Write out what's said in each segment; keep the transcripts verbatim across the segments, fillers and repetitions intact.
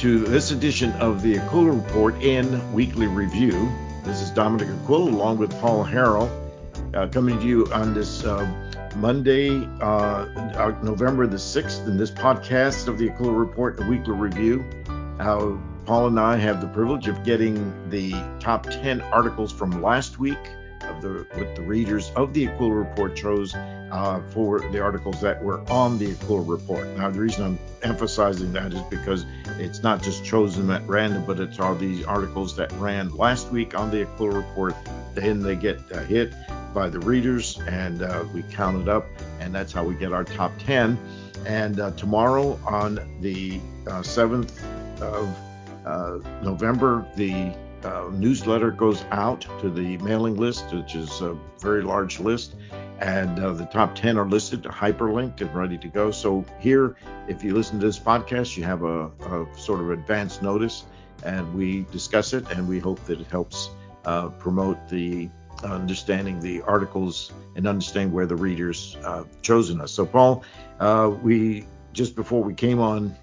to this edition of the Aquila Report in Weekly Review. This is Dominic Aquila along with Paul Harrell, uh, coming to you on this uh, Monday, uh, November the sixth, in this podcast of the Aquila Report in Weekly Review. Uh, Paul and I have the privilege of getting the top ten articles from last week of the what the readers of the Aquila Report chose uh, for the articles that were on the Aquila Report. Now, the reason I'm emphasizing that is because it's not just chosen at random, but it's all these articles that ran last week on the Aquila Report. Then they get uh, hit by the readers, and uh, we count it up, and that's how we get our top ten. And uh, tomorrow, on the uh, seventh of uh, November, the uh, newsletter goes out to the mailing list, which is a very large list, and uh, the top ten are listed, hyperlinked and ready to go. So here, if you listen to this podcast, you have a, a sort of advance notice, and we discuss it, and we hope that it helps uh, promote the understanding the articles and understand where the readers uh, chosen us. So Paul, uh, we just before we came on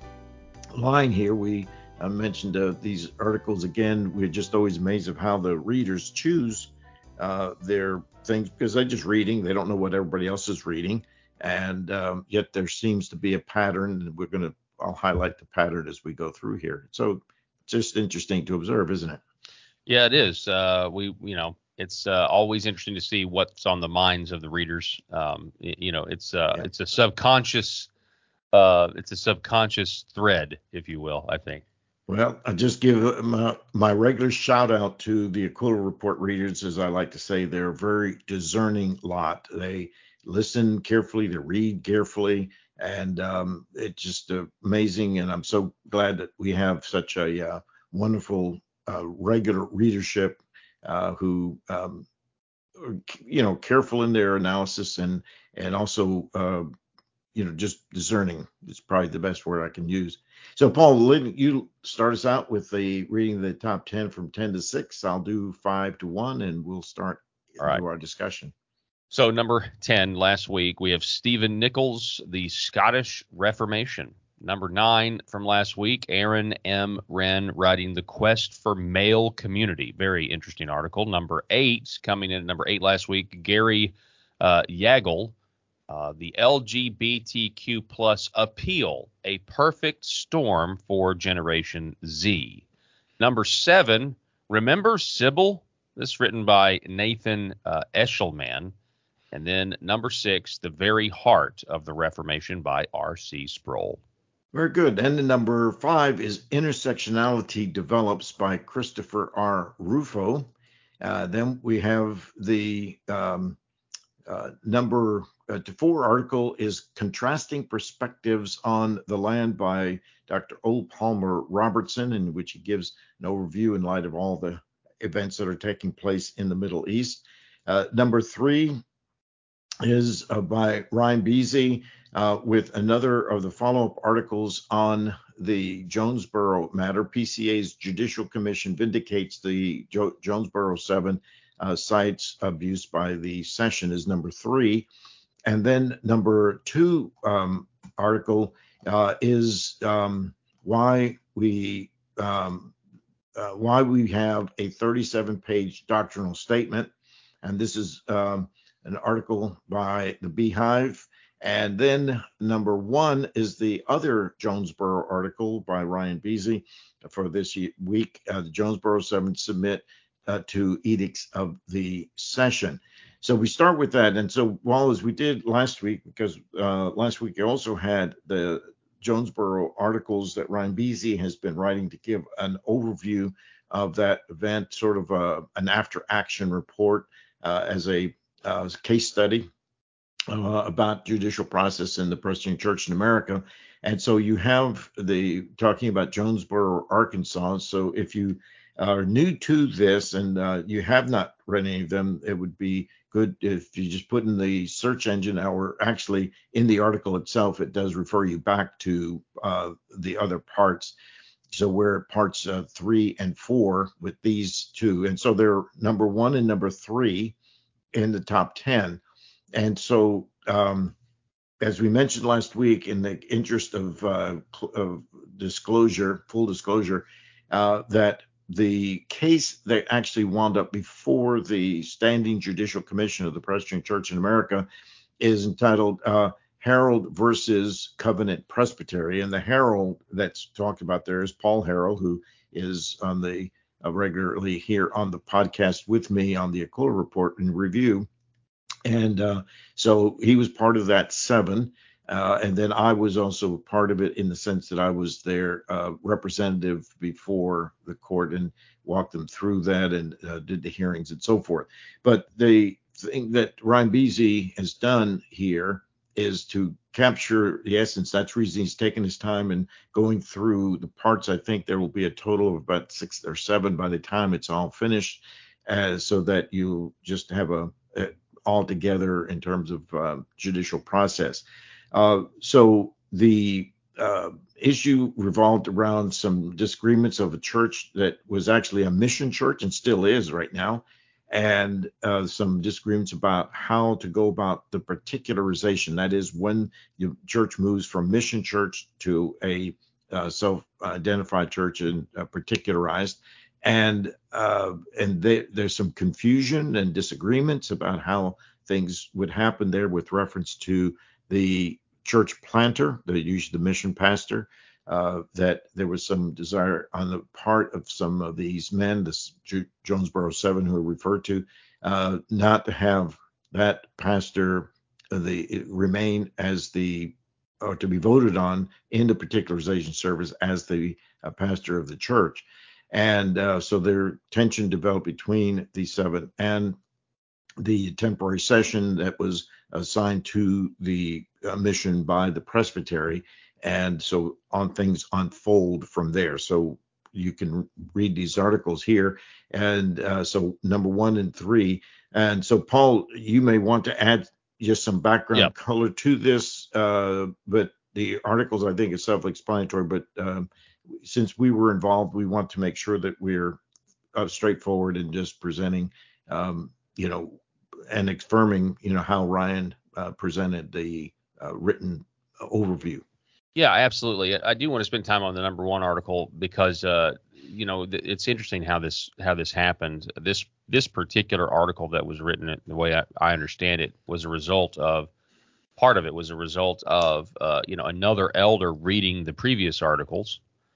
line here, we uh, mentioned uh, these articles again. We're just always amazed of how the readers choose uh, their things, because they're just reading. They don't know what everybody else is reading, and um, yet there seems to be a pattern, and we're going to I'll highlight the pattern as we go through here. So just interesting to observe, isn't it? Yeah, it is. Uh, we, you know, it's uh, always interesting to see what's on the minds of the readers. Um, y- you know, it's uh, Yeah. it's a subconscious, uh, it's a subconscious thread, if you will, I think. Well, I just give my, my regular shout out to the Aquila Report readers. As I like to say, they're a very discerning lot. They listen carefully, they read carefully, and um, it's just uh, amazing. And I'm so glad that we have such a uh, wonderful uh, regular readership uh, who, um, are, you know, careful in their analysis, and and also uh, you know, just discerning is probably the best word I can use. So, Paul, Lynn, you start us out with the reading the top ten from ten to six. I'll do five to one, and we'll start All right. into our discussion. So number ten last week, we have Stephen Nichols, The Scottish Reformation. Number nine from last week, Aaron M. Wren writing The Quest for Male Community. Very interesting article. Number eight, coming in at number eight last week, Gary uh, Yagel, uh, The L G B T Q plus Appeal, A Perfect Storm for Generation Z. Number seven, Remember Sybil? This is written by Nathan uh, Eshelman. And then number six, The Very Heart of the Reformation by R C Sproul. Very good. And the number five is Intersectionality Develops by Christopher R. Rufo. Uh, then we have the um, uh, number uh, four article is Contrasting Perspectives on the Land by Doctor O. Palmer Robertson, in which he gives an overview in light of all the events that are taking place in the Middle East. Uh, number three is uh, by Ryan Beasy uh, with another of the follow-up articles on the Jonesboro matter. P C A's Judicial Commission vindicates the jo- Jonesboro seven uh, sites abuse by the session is number three. And then number two um, article uh, is um, why we um, uh, why we have a thirty-seven page doctrinal statement. And this is um, an article by the Beehive. And then number one is the other Jonesboro article by Ryan Beasy for this week. Uh, the Jonesboro seven submit uh, to edicts of the session. So we start with that. And so, while as we did last week, because uh, last week you also had the Jonesboro articles that Ryan Beasy has been writing to give an overview of that event, sort of a, an after action report uh, as a uh, case study uh, about judicial process in the Presbyterian Church in America. And so you have the talking about Jonesboro, Arkansas. So if you are new to this and uh, you have not read any of them, it would be good if you just put in the search engine, or actually in the article itself, it does refer you back to uh, the other parts. So we're at parts uh, three and four with these two. And so they're number one and number three in the top ten. And so um, as we mentioned last week, in the interest of, uh, of disclosure, full disclosure, uh, that the case that actually wound up before the Standing Judicial Commission of the Presbyterian Church in America is entitled uh, Harold versus Covenant Presbytery. And the Harold that's talked about there is Paul Harold, who is on the uh, regularly here on the podcast with me on the Eclora Report and Review. And uh, so he was part of that seven. Uh, and then I was also part of it in the sense that I was their uh, representative before the court and walked them through that and uh, did the hearings and so forth. But the thing that Ryan Beasy has done here is to capture the essence. That's the reason he's taken his time and going through the parts. I think there will be a total of about six or seven by the time it's all finished, uh, so that you just have a, a all together in terms of uh, judicial process. Uh, so the uh, issue revolved around some disagreements of a church that was actually a mission church and still is right now, and uh, some disagreements about how to go about the particularization. That is, when the church moves from mission church to a uh, self-identified church and uh, particularized. And uh, and they, there's some confusion and disagreements about how things would happen there with reference to the church planter, the usually the mission pastor, uh, that there was some desire on the part of some of these men, this Jonesboro Seven who are referred to, uh, not to have that pastor uh, the remain as the or to be voted on in the particularization service as the uh, pastor of the church. And uh, so their tension developed between the seven and the temporary session that was assigned to the uh, mission by the presbytery. And so on things unfold from there. So you can read these articles here. And uh, so number one and three. And so, Paul, you may want to add just some background Yep. color to this, uh, but the articles, I think, is self-explanatory. But um, since we were involved, we want to make sure that we're uh, straightforward in just presenting, um, you know, and affirming, you know, how Ryan uh, presented the uh, written overview. Yeah, absolutely. I do want to spend time on the number one article because, uh, you know, th- it's interesting how this how this happened. This this particular article that was written, the way I, I understand it, was a result of part of it was a result of, uh, you know, another elder reading the previous articles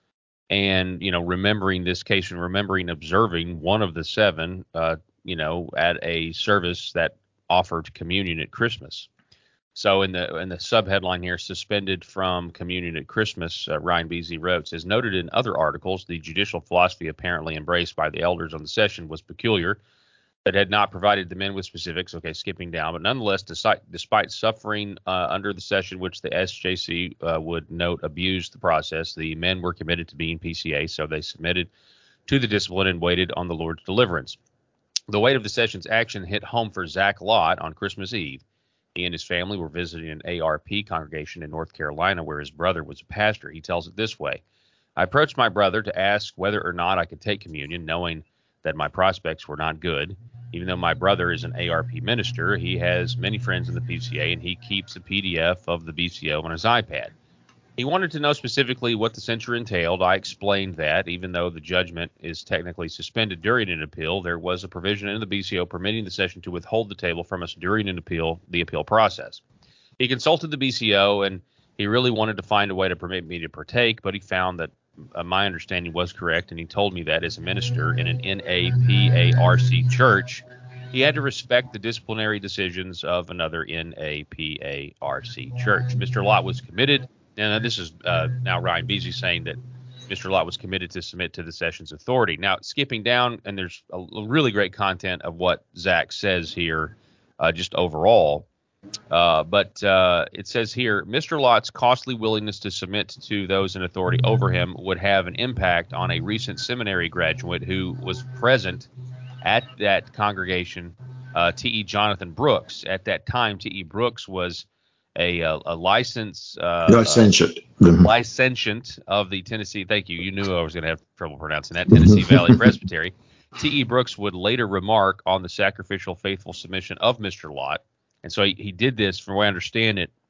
and, you know, remembering this case and remembering observing one of the seven, uh, you know, at a service that offered communion at Christmas. So in the in the subheadline here, suspended from communion at Christmas, uh, Ryan Beasy wrote, as noted in other articles, the judicial philosophy apparently embraced by the elders on the session was peculiar, but had not provided the men with specifics. Okay, skipping down, but nonetheless, despite, despite suffering uh, under the session, which the S J C uh, would note abused the process, the men were committed to being P C A, so they submitted to the discipline and waited on the Lord's deliverance. The weight of the session's action hit home for Zach Lott on Christmas Eve. He and his family were visiting an A R P congregation in North Carolina where his brother was a pastor. He tells it this way. I approached my brother to ask whether or not I could take communion, knowing that my prospects were not good. Even though my brother is an A R P minister, he has many friends in the P C A, and he keeps a P D F of the B C O on his iPad. He wanted to know specifically what the censure entailed. I explained that even though the judgment is technically suspended during an appeal, there was a provision in the B C O permitting the session to withhold the table from us during an appeal, the appeal process. He consulted the B C O, and he really wanted to find a way to permit me to partake, but he found that uh, my understanding was correct, and he told me that as a minister in an N A P A R C church, he had to respect the disciplinary decisions of another N A P A R C church. Mister Lott was committed. And this is uh, now Ryan Beasy saying that Mister Lott was committed to submit to the session's authority. Now, skipping down, and there's a, a really great content of what Zach says here, uh, just overall. Uh, but uh, it says here, Mister Lott's costly willingness to submit to those in authority over him would have an impact on a recent seminary graduate who was present at that congregation, uh, T E Jonathan Brooks. At that time, T E Brooks was a, a, a license, uh, Licentiate. uh, licentiate of the Tennessee. Thank you. You knew I was going to have trouble pronouncing that. Tennessee Valley Presbytery. T E Brooks would later remark on the sacrificial, faithful submission of Mister Lott. And so he, he did this, from what I understand it,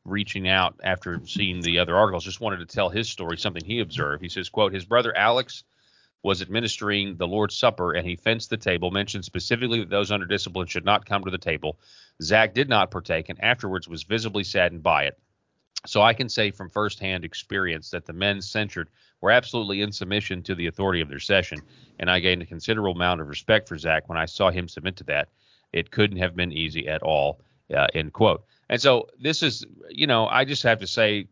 reaching out after seeing the other articles, just wanted to tell his story, something he observed. He says, quote, his brother Alex was administering the Lord's Supper, and he fenced the table, mentioned specifically that those under discipline should not come to the table. Zach did not partake, and afterwards was visibly saddened by it. So I can say from firsthand experience that the men censured were absolutely in submission to the authority of their session, and I gained a considerable amount of respect for Zach when I saw him submit to that. It couldn't have been easy at all, uh, end quote. And so this is, you know, I just have to say,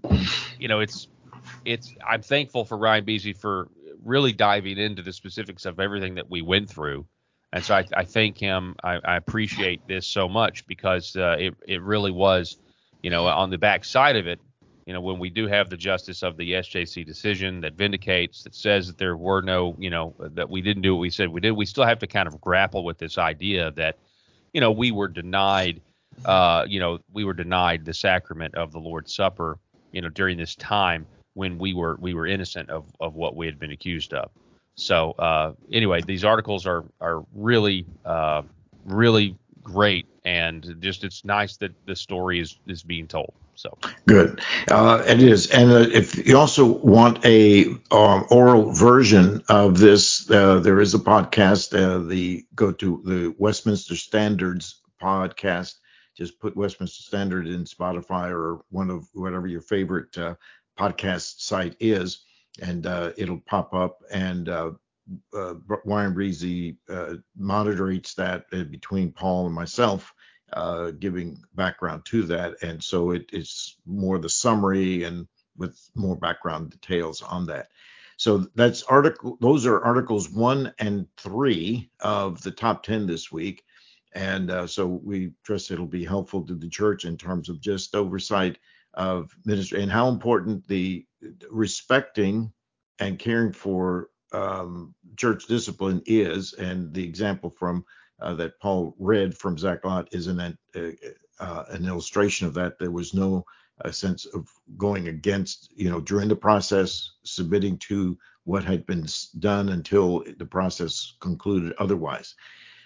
you know, it's, it's, I'm thankful for Ryan Beasy for really diving into the specifics of everything that we went through. And so I, I thank him. I, I appreciate this so much because uh, it, it really was, you know, on the back side of it, you know, when we do have the justice of the S J C decision that vindicates, that says that there were no, you know, that we didn't do what we said we did, we still have to kind of grapple with this idea that, you know, we were denied, uh, you know, we were denied the sacrament of the Lord's Supper, you know, during this time when we were we were innocent of, of what we had been accused of. So uh, anyway, these articles are are really, uh, really great, and just it's nice that the story is is being told. So good, uh, it is. And uh, if you also want a um, oral version of this, uh, there is a podcast. Uh, the go to the Westminster Standards podcast. Just put Westminster Standard in Spotify or one of whatever your favorite uh, podcast site is, and uh, it'll pop up. And uh, uh, Warren Breezy uh, moderates that uh, between Paul and myself, uh, giving background to that. And so it, it's more the summary and with more background details on that. So that's article. Those are articles one and three of the top ten this week. And uh, so we trust it'll be helpful to the church in terms of just oversight of ministry and how important the respecting and caring for um, church discipline is. And the example from uh, that Paul read from Zach Lott is an, uh, uh, an illustration of that. There was no uh, sense of going against, you know, during the process, submitting to what had been done until the process concluded otherwise.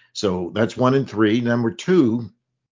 So that's one and three. Number two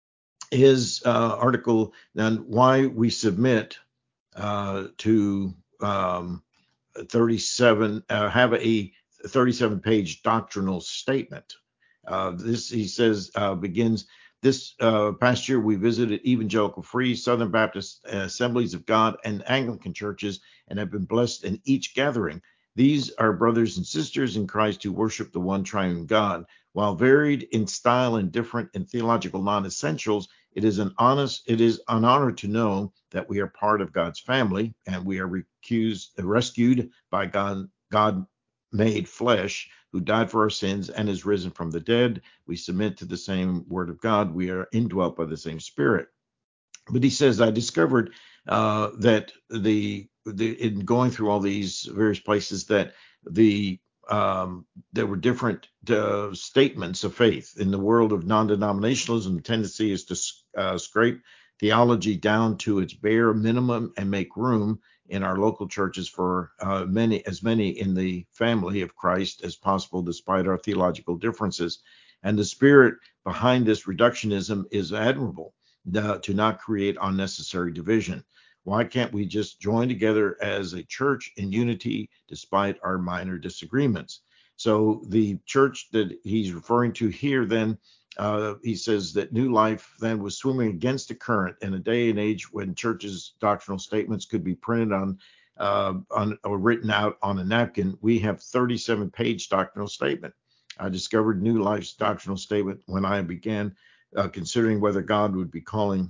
is uh, article on why we submit uh, to um, thirty-seven, uh, have a thirty-seven page doctrinal statement. Uh, this, he says, uh, begins this uh, past year. We visited Evangelical Free, Southern Baptist Assemblies of God, and Anglican churches, and have been blessed in each gathering. These are brothers and sisters in Christ who worship the one triune God. While varied in style and different in theological non-essentials, it is an honest, it is an honor to know that we are part of God's family, and we are recused, rescued by God, God made flesh, who died for our sins and is risen from the dead. We submit to the same word of God. We are indwelt by the same Spirit. But he says, I discovered uh, that the, the in going through all these various places that the um, there were different uh, statements of faith. In the world of non-denominationalism, the tendency is to uh, scrape theology down to its bare minimum and make room in our local churches for uh, many, as many in the family of Christ as possible, despite our theological differences. And the spirit behind this reductionism is admirable, uh, to not create unnecessary division. Why can't we just join together as a church in unity despite our minor disagreements? So the church that he's referring to here, then, uh, he says that New Life then was swimming against the current in a day and age when churches' doctrinal statements could be printed on, uh, on or written out on a napkin. We have thirty-seven page doctrinal statement. I discovered New Life's doctrinal statement when I began uh, considering whether God would be calling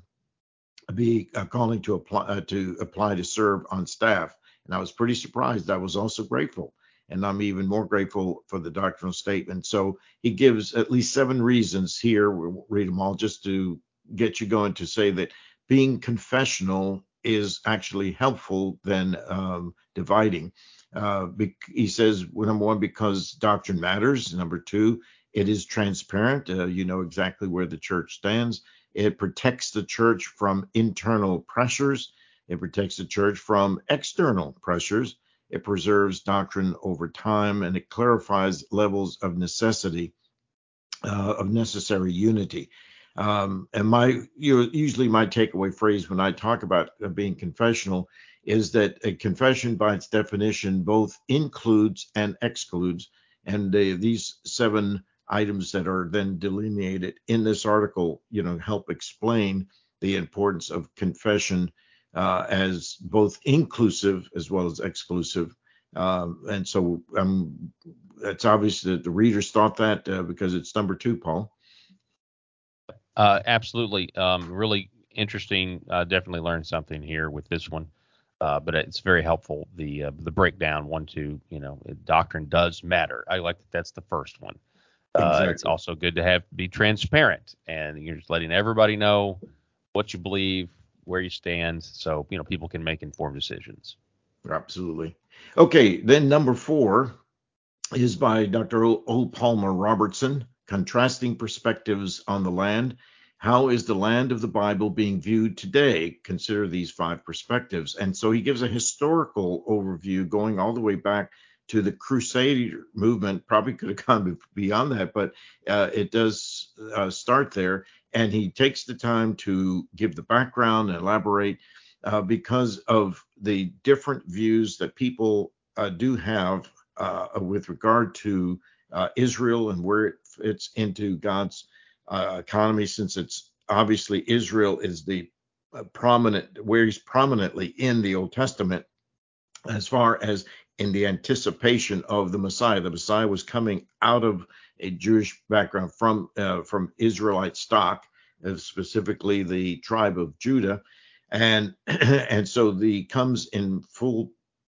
be uh, calling to apply uh, to apply to serve on staff. And I was pretty surprised. I was also grateful. And I'm even more grateful for the doctrinal statement. So he gives at least seven reasons here. We'll read them all just to get you going, to say that being confessional is actually helpful than um, dividing. Uh, he says, well, number one, because doctrine matters. Number two, it is transparent. Uh, you know exactly where the church stands. It protects the church from internal pressures. It protects the church from external pressures. It preserves doctrine over time, and it clarifies levels of necessity, uh, of necessary unity. Um, and my you know, usually my takeaway phrase when I talk about uh, being confessional is that a confession, by its definition, both includes and excludes. And uh, these seven items that are then delineated in this article, you know, help explain the importance of confession uh, as both inclusive as well as exclusive. Um, and so um, it's obvious that the readers thought that uh, because it's number two, Paul. Uh, absolutely. Um, really interesting. Uh, definitely learned something here with this one. Uh, but it's very helpful. The uh, the breakdown one, two, you know, doctrine does matter. I like that. That's the first one. Uh, it's Exactly. also good to have be transparent, and you're just letting everybody know what you believe, where you stand, so you know people can make informed decisions. Absolutely. Okay, then number four is by Doctor O. O. Palmer Robertson, Contrasting Perspectives on the Land. How is the land of the Bible being viewed today? Consider these five perspectives. And so he gives a historical overview going all the way back to the Crusader movement. Probably could have gone beyond that, but uh, it does uh, start there. And he takes the time to give the background and elaborate uh, because of the different views that people uh, do have uh, with regard to uh, Israel and where it fits into God's uh, economy, since it's obviously Israel is the uh, prominent, where he's prominently in the Old Testament as far as in the anticipation of the Messiah. The Messiah was coming out of a Jewish background from uh, from Israelite stock, uh, specifically the tribe of Judah, and and so the comes in full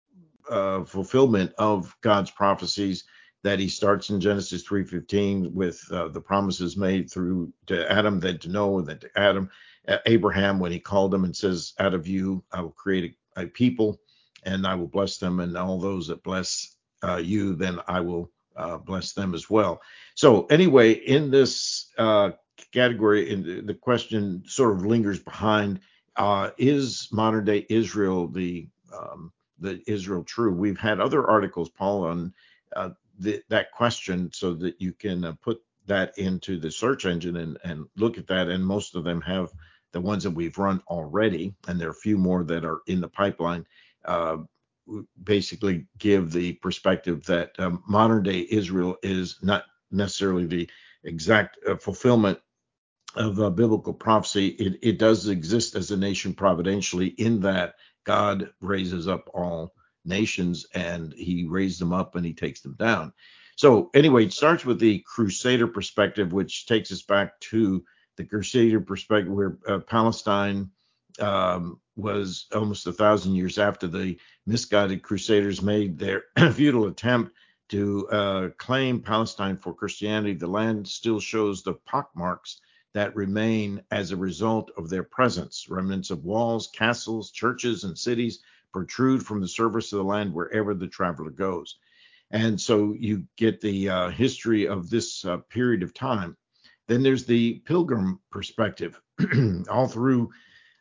uh, fulfillment of God's prophecies that he starts in Genesis three fifteen with uh, the promises made through to Adam, then to Noah, then to Adam, uh, Abraham, when he called him and says, out of you I will create a, a people and I will bless them, and all those that bless uh, you, then I will uh, bless them as well. So anyway, in this uh, category, in the, the question sort of lingers behind, uh, is modern day Israel the um, the Israel true? We've had other articles, Paul, on uh, the, that question, so that you can uh, put that into the search engine and, and look at that. And most of them have the ones that we've run already, and there are a few more that are in the pipeline. Uh, basically give the perspective that um, modern day Israel is not necessarily the exact uh, fulfillment of uh, biblical prophecy. It, it does exist as a nation providentially, in that God raises up all nations and he raised them up and he takes them down. So anyway, it starts with the Crusader perspective, which takes us back to the Crusader perspective, where uh, Palestine um, was almost a thousand years after the misguided Crusaders made their futile attempt to uh, claim Palestine for Christianity. The land still shows the pockmarks that remain as a result of their presence. Remnants of walls, castles, churches, and cities protrude from the surface of the land wherever the traveler goes. And so you get the uh, history of this uh, period of time. Then there's the pilgrim perspective. All through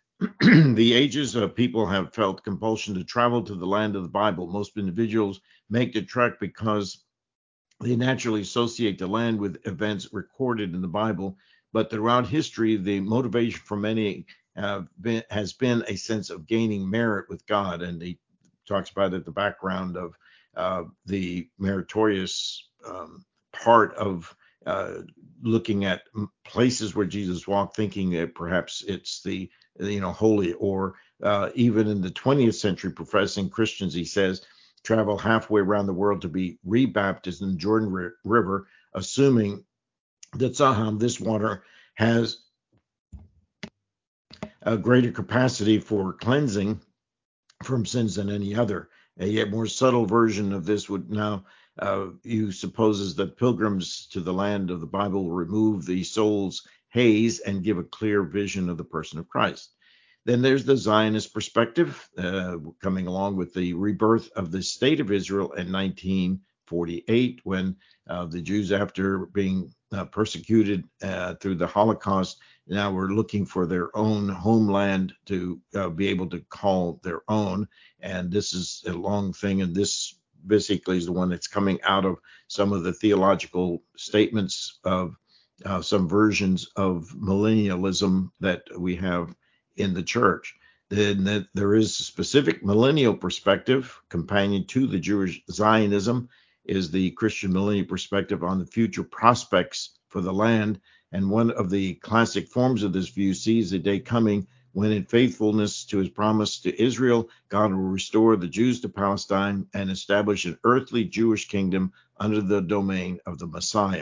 the ages, uh, people have felt compulsion to travel to the land of the Bible. Most individuals make the trek because they naturally associate the land with events recorded in the Bible. But throughout history, the motivation for many uh, been, has been a sense of gaining merit with God. And he talks about it, the background of uh, the meritorious um, part of uh, looking at places where Jesus walked, thinking that perhaps it's the, you know, holy, or uh, even in the twentieth century, professing Christians, he says, travel halfway around the world to be rebaptized in the Jordan River, assuming that somehow this water has a greater capacity for cleansing from sins than any other. A yet more subtle version of this would now uh, you supposes that pilgrims to the land of the Bible will remove the soul's haze and give a clear vision of the person of Christ. Then there's the Zionist perspective, uh, coming along with the rebirth of the state of Israel in nineteen forty-eight, when uh, the Jews, after being uh, persecuted uh, through the Holocaust, now were looking for their own homeland to uh, be able to call their own. And this is a long thing, and this basically is the one that's coming out of some of the theological statements of uh, some versions of millennialism that we have in the church. Then that there is a specific millennial perspective, companion to the Jewish Zionism, is the Christian millennial perspective on the future prospects for the land. And one of the classic forms of this view sees a day coming when, in faithfulness to his promise to Israel, God will restore the Jews to Palestine and establish an earthly Jewish kingdom under the domain of the Messiah.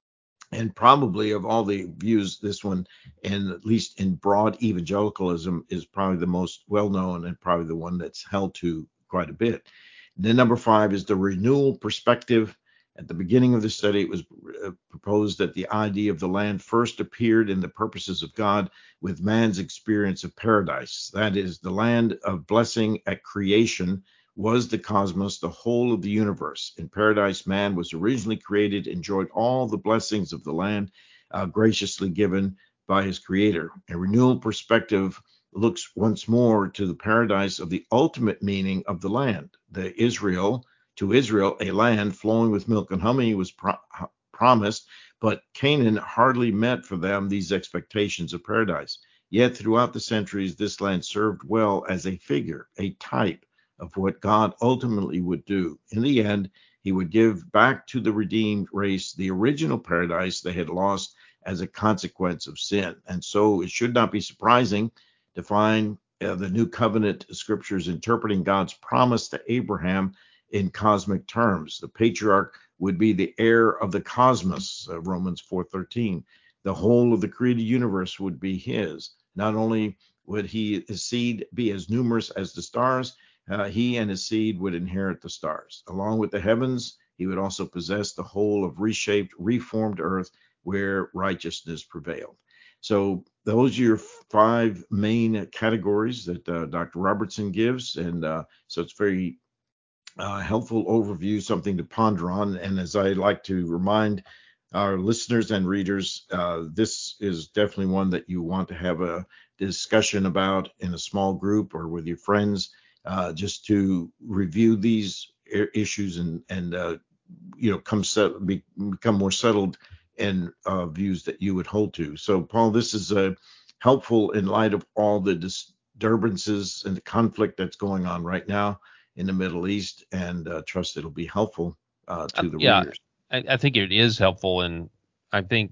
And probably of all the views, this one, and at least in broad evangelicalism, is probably the most well-known and probably the one that's held to quite a bit. Then number five is the renewal perspective. At the beginning of the study, it was uh, proposed that the idea of the land first appeared in the purposes of God with man's experience of paradise. That is, the land of blessing at creation was the cosmos, the whole of the universe. In paradise, man was originally created, enjoyed all the blessings of the land uh, graciously given by his creator. A renewal perspective looks once more to the paradise of the ultimate meaning of the land. The Israel, to Israel, a land flowing with milk and honey was pro- promised, but Canaan hardly met for them these expectations of paradise. Yet throughout the centuries, this land served well as a figure, a type of what God ultimately would do. In the end, he would give back to the redeemed race the original paradise they had lost as a consequence of sin. And so it should not be surprising to find uh, the New Covenant scriptures interpreting God's promise to Abraham in cosmic terms. The patriarch would be the heir of the cosmos, uh, Romans four thirteen. The whole of the created universe would be his. Not only would he, his seed be as numerous as the stars, uh, he and his seed would inherit the stars. Along with the heavens, he would also possess the whole of reshaped, reformed earth where righteousness prevailed. So those are your five main categories that uh, Doctor Robertson gives. And uh, so it's very uh, helpful overview, something to ponder on. And as I like to remind our listeners and readers, uh, this is definitely one that you want to have a discussion about in a small group or with your friends, uh, just to review these issues and, and uh, you know, come set, be, become more settled in uh, views that you would hold to. So, Paul, this is uh, helpful in light of all the disturbances and the conflict that's going on right now in the Middle East, and uh, trust it'll be helpful uh, to Um, the yeah, readers. I, I think it is helpful, and I think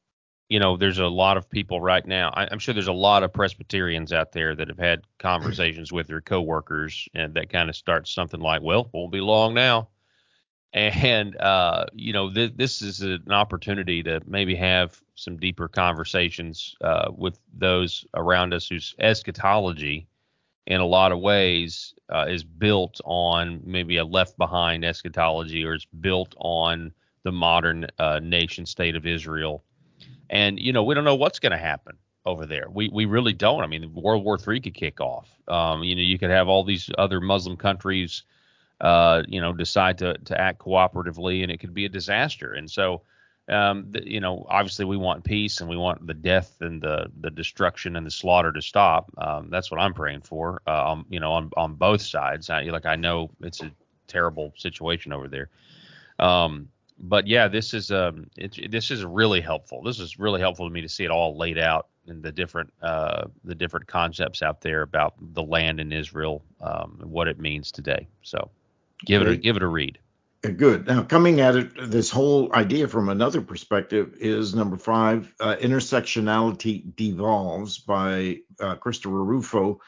you know there's a lot of people right now. I, I'm sure there's a lot of Presbyterians out there that have had conversations with their coworkers, and that kind of starts something like, "Well, won't be long now." And uh, you know, th- this is an opportunity to maybe have some deeper conversations uh, with those around us whose eschatology, in a lot of ways, uh, is built on maybe a left behind eschatology, or it's built on the modern uh, nation state of Israel. And you know, we don't know what's going to happen over there. We we really don't. I mean, World War Three could kick off. Um, you know, you could have all these other Muslim countries uh, you know, decide to to act cooperatively, and it could be a disaster. And so, um, the, you know, obviously we want peace, and we want the death and the the destruction and the slaughter to stop. Um, that's what I'm praying for. Uh, um, you know, on on both sides. I, like I know it's a terrible situation over there. Um, but yeah, this is um, it, this is really helpful. This is really helpful to me to see it all laid out in the different uh, the different concepts out there about the land in Israel, um, and what it means today. So. Give it a Very give it a read. good. Now, coming at it, this whole idea from another perspective is number five, uh, Intersectionality Devolves by uh, Christopher Rufo.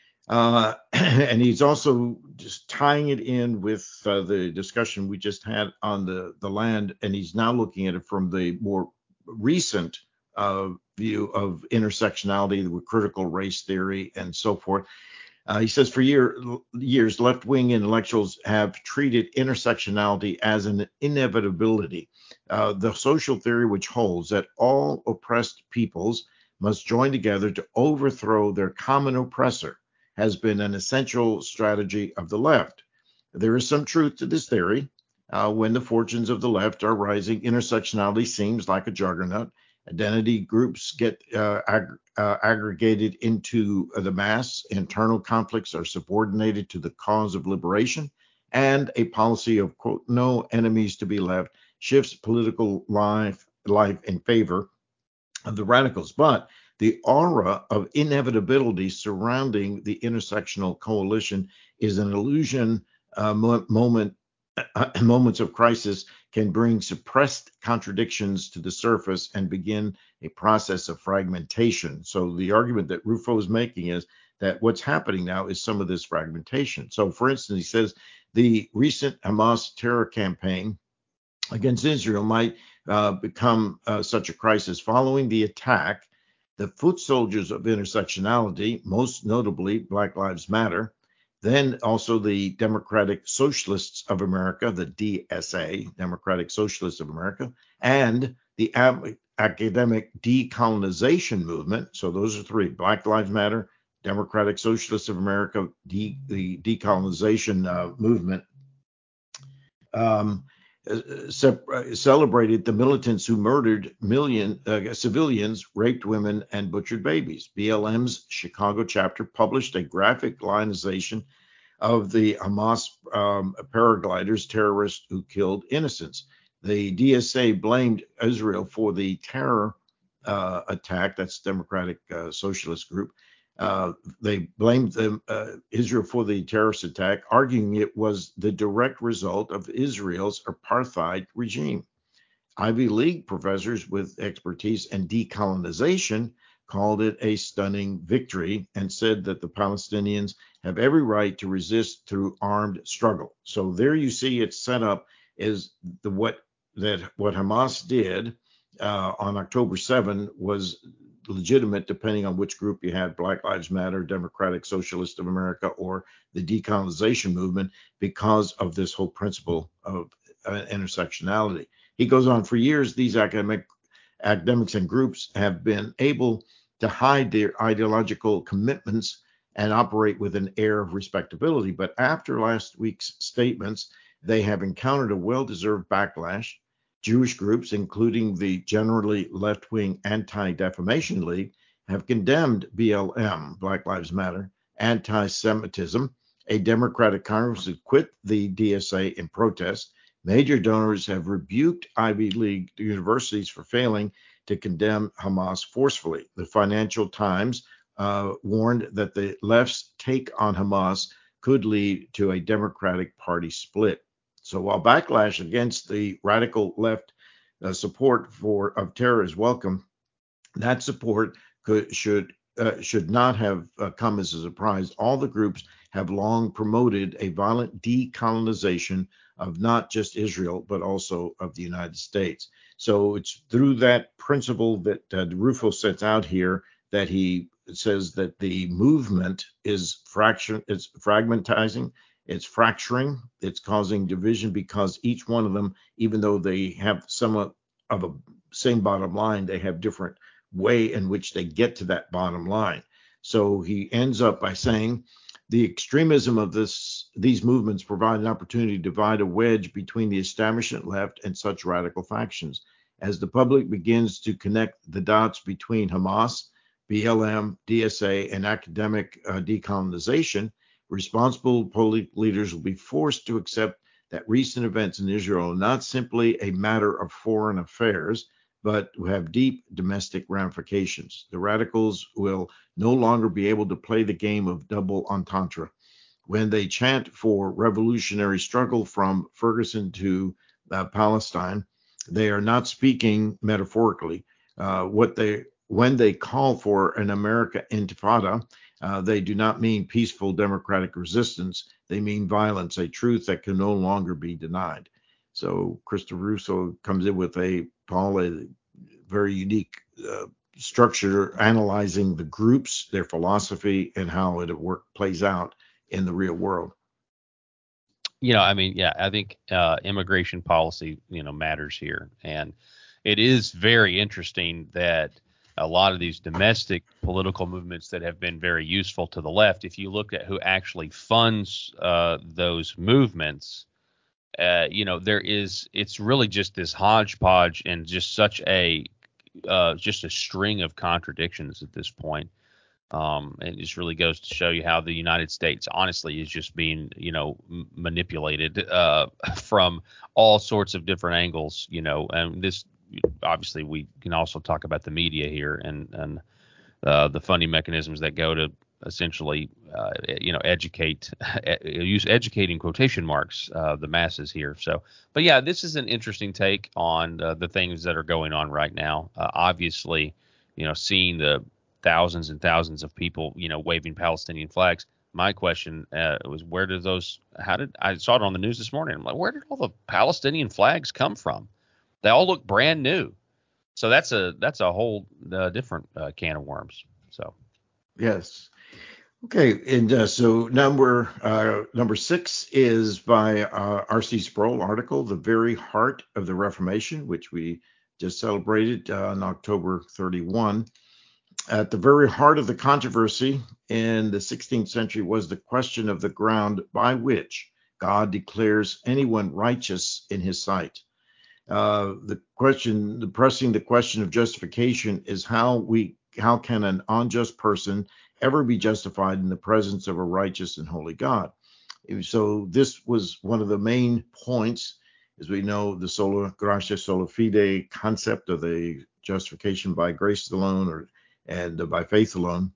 Uh, and he's also just tying it in with uh, the discussion we just had on the, the land, and he's now looking at it from the more recent uh, view of intersectionality with critical race theory and so forth. Uh, he says for year, years, left-wing intellectuals have treated intersectionality as an inevitability. Uh, the social theory which holds that all oppressed peoples must join together to overthrow their common oppressor has been an essential strategy of the left. There is some truth to this theory. Uh, when the fortunes of the left are rising, intersectionality seems like a juggernaut. Identity groups get uh, ag- uh, aggregated into the mass. Internal conflicts are subordinated to the cause of liberation. And a policy of, quote, no enemies to be left shifts political life life in favor of the radicals. But the aura of inevitability surrounding the intersectional coalition is an illusion. Uh, mo- moment uh, moments of crisis can bring suppressed contradictions to the surface and begin a process of fragmentation. So the argument that Rufo is making is that what's happening now is some of this fragmentation. So, for instance, he says the recent Hamas terror campaign against Israel might uh, become uh, such a crisis. Following the attack, the foot soldiers of intersectionality, most notably Black Lives Matter, then also the Democratic Socialists of America, the D S A, Democratic Socialists of America, and the Ab- Academic Decolonization Movement. So those are three: Black Lives Matter, Democratic Socialists of America, de- the Decolonization uh, Movement. Um, ce- celebrated the militants who murdered million uh, civilians, raped women, and butchered babies. B L M's Chicago chapter published a graphic lionization of the Hamas um, paragliders, terrorists who killed innocents. The D S A blamed Israel for the terror uh, attack. That's Democratic uh, Socialist Group. Uh, they blamed them, uh, Israel for the terrorist attack, arguing it was the direct result of Israel's apartheid regime. Ivy League professors with expertise in decolonization called it a stunning victory and said that the Palestinians have every right to resist through armed struggle. So there you see it set up as the what that what Hamas did uh, on October seventh was legitimate, depending on which group you had: Black Lives Matter, Democratic Socialist of America, or the decolonization movement, because of this whole principle of uh, intersectionality. He goes on, for years, these academic academics and groups have been able to hide their ideological commitments and operate with an air of respectability. But after last week's statements, they have encountered a well-deserved backlash. Jewish groups, including the generally left-wing Anti-Defamation League, have condemned B L M, Black Lives Matter, anti-Semitism. A Democratic Congress has quit the D S A in protest. Major donors have rebuked Ivy League universities for failing to condemn Hamas forcefully. The Financial Times uh, warned that the left's take on Hamas could lead to a Democratic Party split. So while backlash against the radical left uh, support for of terror is welcome, that support could should uh, should not have uh, come as a surprise. All the groups have long promoted a violent decolonization of not just Israel, but also of the United States. So it's through that principle that uh, Rufo sets out here that he says that the movement is fraction, it's fragmentizing, it's fracturing, it's causing division, because each one of them, even though they have somewhat of a same bottom line, they have different way in which they get to that bottom line. So he ends up by saying the extremism of this these movements provide an opportunity to divide a wedge between the establishment left and such radical factions. As the public begins to connect the dots between Hamas, B L M, D S A, and academic uh, decolonization, responsible political leaders will be forced to accept that recent events in Israel are not simply a matter of foreign affairs, but have deep domestic ramifications. The radicals will no longer be able to play the game of double entendre. When they chant for revolutionary struggle from Ferguson to uh, Palestine, they are not speaking metaphorically. Uh, what they when they call for an America Intifada, uh, they do not mean peaceful democratic resistance. They mean violence, a truth that can no longer be denied. So Christopher Russo comes in with a Paul a very unique uh, structure analyzing the groups, their philosophy, and how it work plays out in the real world. You know, I mean, yeah, I think uh, immigration policy, you know, matters here, and it is very interesting that a lot of these domestic political movements that have been very useful to the left, if you look at who actually funds uh, those movements, uh, you know, there is, it's really just this hodgepodge and just such a, uh, just a string of contradictions at this point. Um, it just really goes to show you how the United States, honestly, is just being, you know, m- manipulated uh, from all sorts of different angles, you know, and this obviously we can also talk about the media here and and uh, the funding mechanisms that go to essentially, uh, you know, educate, use educating quotation marks, uh, the masses here. So, but yeah, this is an interesting take on uh, the things that are going on right now. Uh, obviously, you know, seeing the thousands and thousands of people, you know, waving Palestinian flags. My question uh, was, where did those, how did, I saw it on the news this morning. I'm like, where did all the Palestinian flags come from? They all look brand new. So that's a, that's a whole uh, different uh, can of worms. So. Yes. Okay, and uh, so number uh, number six is by uh, R C Sproul article, "The Very Heart of the Reformation," which we just celebrated uh, on October thirty-first. At the very heart of the controversy in the sixteenth century was the question of the ground by which God declares anyone righteous in His sight. Uh, the question, the pressing the question of justification is how we, how can an unjust person ever be justified in the presence of a righteous and holy God? So this was one of the main points, as we know, the sola gratia sola fide concept of the justification by grace alone, or and by faith alone.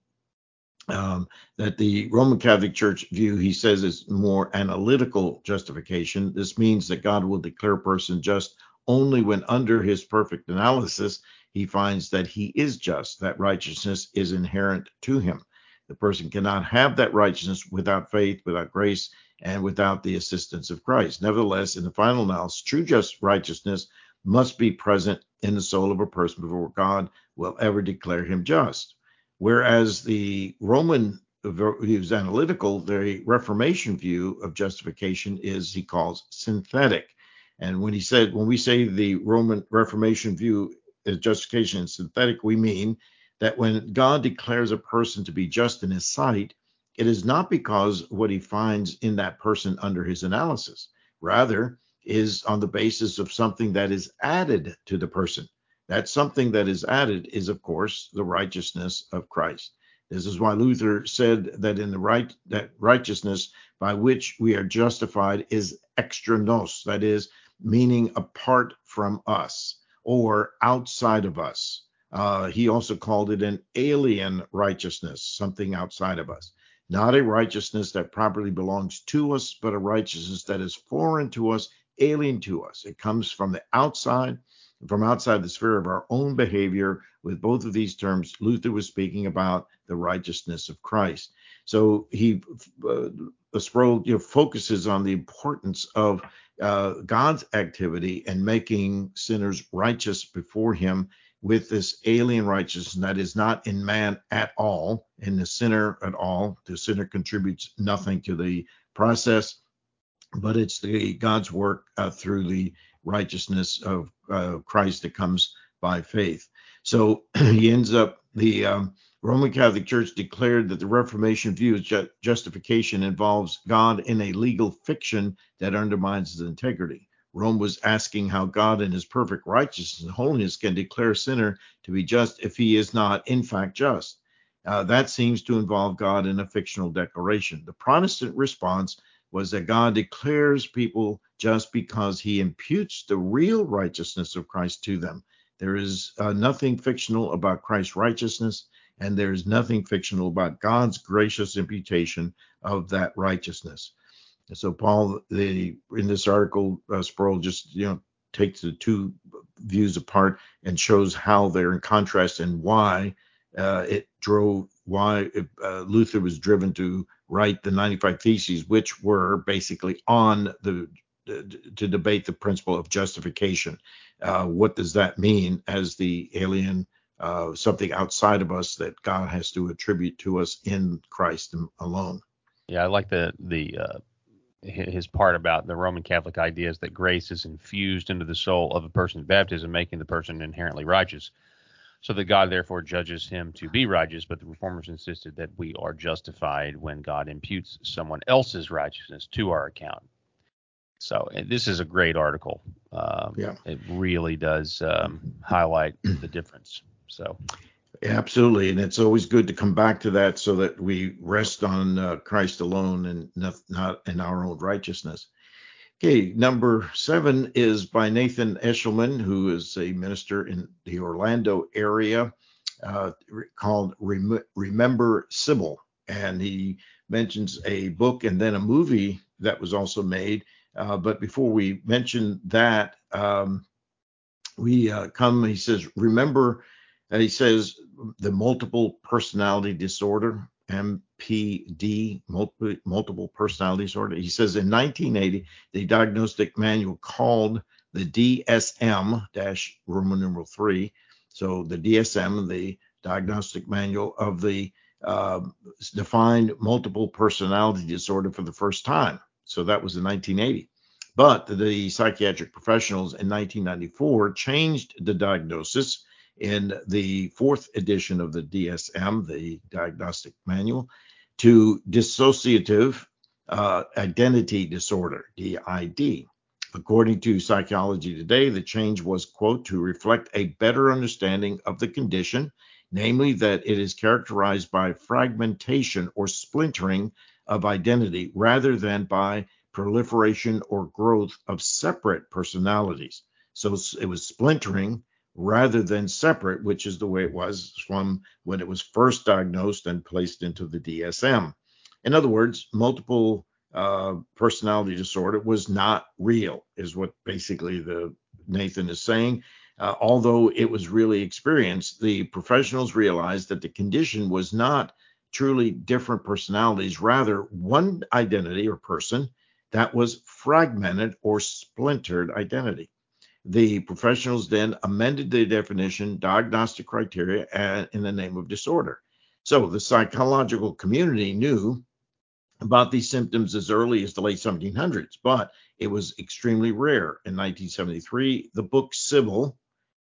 Um, that the Roman Catholic Church view, he says, is more analytical justification. This means that God will declare a person just only when, under his perfect analysis, he finds that he is just, that righteousness is inherent to him. The person cannot have that righteousness without faith, without grace, and without the assistance of Christ. Nevertheless, in the final analysis, true just righteousness must be present in the soul of a person before God will ever declare him just. Whereas the Roman view is analytical, the Reformation view of justification is, he calls, synthetic. And when he said, when we say the Roman Reformation view is justification is synthetic, we mean that when God declares a person to be just in his sight, it is not because of what he finds in that person under his analysis. Rather, is on the basis of something that is added to the person. That something that is added is, of course, the righteousness of Christ. This is why Luther said that in the right that righteousness by which we are justified is extra nos, that is, meaning apart from us or outside of us. Uh, he also called it an alien righteousness, something outside of us. Not a righteousness that properly belongs to us, but a righteousness that is foreign to us, alien to us. It comes from the outside, from outside the sphere of our own behavior. With both of these terms, Luther was speaking about the righteousness of Christ. So he, uh, Sproul, you know, focuses on the importance of uh, God's activity and making sinners righteous before him with this alien righteousness that is not in man at all, in the sinner at all. The sinner contributes nothing to the process, but it's the God's work uh, through the righteousness of uh, Christ that comes by faith. So he ends up, the um, Roman Catholic Church declared that the Reformation view of ju- justification involves God in a legal fiction that undermines his integrity. Rome was asking how God in his perfect righteousness and holiness can declare a sinner to be just if he is not in fact just. Uh, that seems to involve God in a fictional declaration. The Protestant response was that God declares people just because he imputes the real righteousness of Christ to them. There is uh, nothing fictional about Christ's righteousness, and there is nothing fictional about God's gracious imputation of that righteousness. And so Paul, the, in this article, uh, Sproul just, you know, takes the two views apart and shows how they're in contrast and why uh, it drove, why uh, Luther was driven to write the ninety-five Theses, which were basically on the, to debate the principle of justification. Uh, what does that mean as the alien, uh, something outside of us that God has to attribute to us in Christ alone? Yeah, I like the the uh, his part about the Roman Catholic ideas that grace is infused into the soul of a person's baptism, making the person inherently righteous, so that God therefore judges him to be righteous. But the Reformers insisted that we are justified when God imputes someone else's righteousness to our account. So this is a great article. Um, yeah, it really does um, highlight the difference. So. Absolutely. And it's always good to come back to that so that we rest on uh, Christ alone and not, not in our own righteousness. Okay, number seven is by Nathan Eshelman, who is a minister in the Orlando area, uh, called Rem- Remember Sybil. And he mentions a book and then a movie that was also made. Uh, but before we mention that, um, we uh, come, he says, remember, uh, he says, the multiple personality disorder, M P D, multiple, multiple personality disorder. He says in nineteen eighty, the diagnostic manual called the D S M dash Roman numeral three. So the D S M, the diagnostic manual of the uh, defined multiple personality disorder for the first time. So that was in nineteen eighty. But the psychiatric professionals in nineteen ninety-four changed the diagnosis in the fourth edition of the D S M, the Diagnostic Manual, to dissociative uh, identity disorder, D I D. According to Psychology Today, the change was, quote, to reflect a better understanding of the condition, namely that it is characterized by fragmentation or splintering of identity rather than by proliferation or growth of separate personalities. So it was splintering rather than separate, which is the way it was from when it was first diagnosed and placed into the D S M. In other words, multiple uh, personality disorder was not real, is what basically the Nathan is saying. Uh, although it was really experienced, the professionals realized that the condition was not truly different personalities, rather one identity or person that was fragmented or splintered identity. The professionals then amended the definition, diagnostic criteria, and in the name of disorder. So the psychological community knew about these symptoms as early as the late seventeen hundreds, but it was extremely rare. In nineteen seventy-three, the book Sybil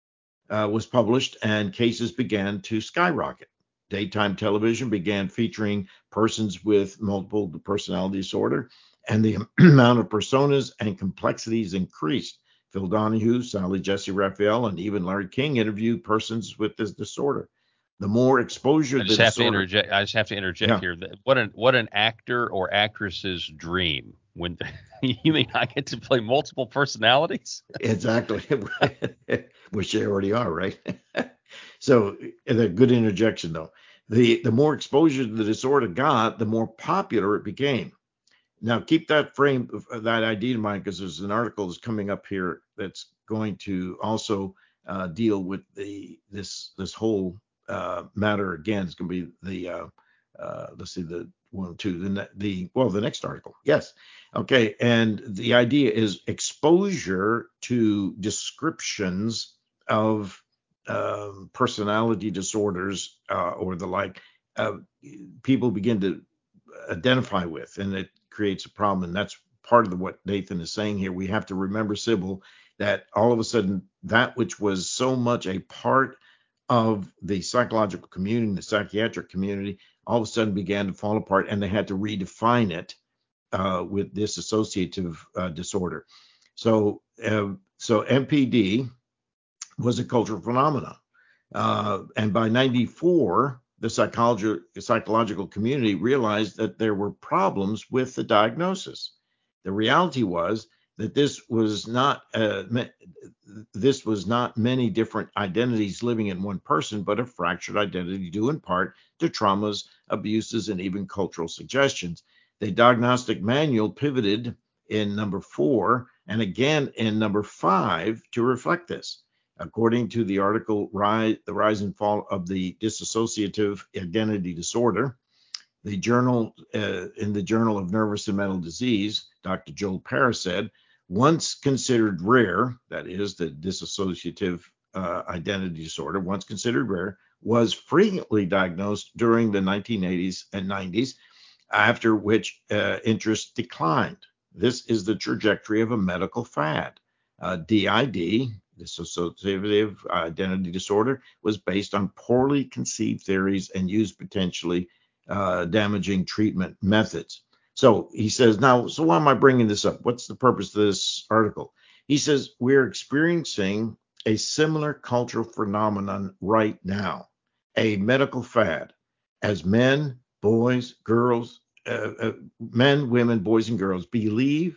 uh, was published and cases began to skyrocket. Daytime television began featuring persons with multiple personality disorder, and the amount of personas and complexities increased. Phil Donahue, Sally Jesse Raphael, and even Larry King interviewed persons with this disorder. The more exposure I the just have to disorder, interject. I just have to interject yeah, here. That what an what an actor or actress's dream when you mean I get to play multiple personalities. exactly, which they already are, right? So, a good interjection though. The the more exposure the disorder got, the more popular it became. Now, keep that frame, that idea in mind, because there's an article that's coming up here that's going to also uh, deal with the this this whole uh, matter again. It's going to be the uh, uh, let's see the one two the ne- the well the next article. Yes, okay, and the idea is exposure to descriptions of um, personality disorders uh, or the like. Uh, People begin to identify with, and it creates a problem. And that's part of the, what Nathan is saying here. We have to remember, Sybil, that all of a sudden that which was so much a part of the psychological community, the psychiatric community, all of a sudden began to fall apart, and they had to redefine it uh, with this associative uh, disorder. So, uh, so M P D was a cultural phenomenon, uh, and by ninety-four, the psychology, psychological community realized that there were problems with the diagnosis. The reality was that this was not uh, this was not many different identities living in one person, but a fractured identity due in part to traumas, abuses, and even cultural suggestions. The diagnostic manual pivoted in number four and again in number five to reflect this. According to the article, Rise, The Rise and Fall of the Dissociative Identity Disorder, the journal uh, in the Journal of Nervous and Mental Disease, Doctor Joel Paris said, once considered rare, that is, the dissociative uh, identity disorder, once considered rare, was frequently diagnosed during the nineteen eighties and nineties, after which uh, interest declined. This is the trajectory of a medical fad. Uh, D I D, dissociative identity disorder, was based on poorly conceived theories and used potentially uh, damaging treatment methods. So he says, now, so why am I bringing this up? What's the purpose of this article? He says, we're experiencing a similar cultural phenomenon right now, a medical fad, as men, boys, girls, uh, uh, men, women, boys, and girls believe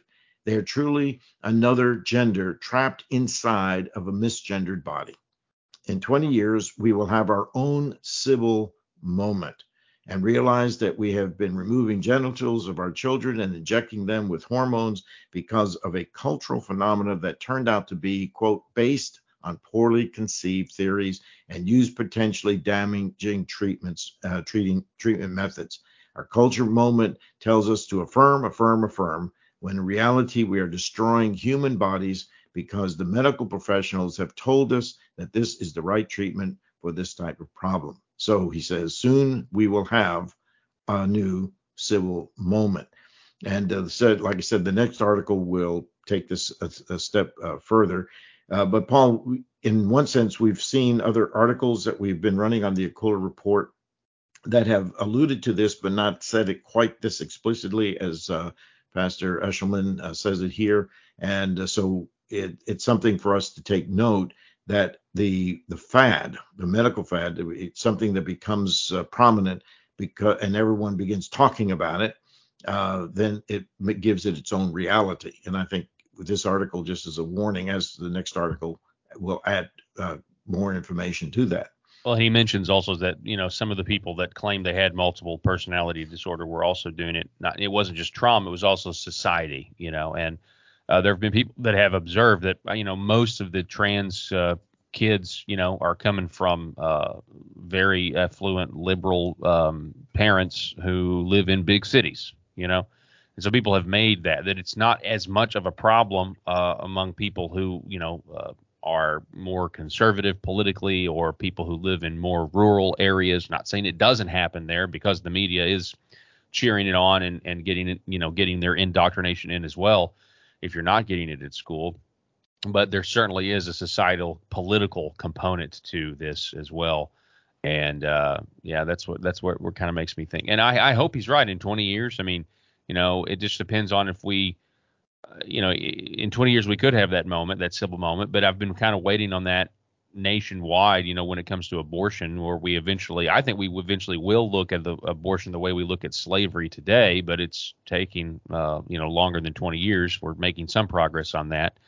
They are truly another gender trapped inside of a misgendered body. In twenty years, we will have our own civil moment and realize that we have been removing genitals of our children and injecting them with hormones because of a cultural phenomenon that turned out to be, quote, based on poorly conceived theories and used potentially damaging treatments, uh, treating treatment methods. Our culture moment tells us to affirm, affirm, affirm, when in reality we are destroying human bodies because the medical professionals have told us that this is the right treatment for this type of problem. So he says, soon we will have a new civil moment. And uh, said, like I said, the next article will take this a, a step uh, further. Uh, but Paul, in one sense, we've seen other articles that we've been running on the Akulah Report that have alluded to this, but not said it quite this explicitly as uh, Pastor Eshelman uh, says it here. And uh, so it, it's something for us to take note that the the fad, the medical fad, it's something that becomes uh, prominent because and everyone begins talking about it, uh, then it gives it its own reality. And I think this article just as a warning, as the next article will add uh, more information to that. Well, he mentions also that, you know, some of the people that claimed they had multiple personality disorder were also doing it. Not, it wasn't just trauma, it was also society, you know, and uh, there have been people that have observed that, you know, most of the trans uh, kids, you know, are coming from uh, very affluent liberal um, parents who live in big cities, you know. And so people have made that, that it's not as much of a problem uh, among people who, you know, uh, are more conservative politically or people who live in more rural areas. Not saying it doesn't happen there because the media is cheering it on and, and getting it, you know, getting their indoctrination in as well if you're not getting it at school. But there certainly is a societal political component to this as well. And uh, yeah, that's what that's what, what kind of makes me think. And I, I hope he's right in twenty years. I mean, you know, it just depends on if we, uh, you know, in twenty years we could have that moment, that civil moment. But I've been kind of waiting on that nationwide, you know, when it comes to abortion, where we eventually, I think we eventually will look at the abortion the way we look at slavery today. But it's taking, uh, you know, longer than twenty years. We're making some progress on that.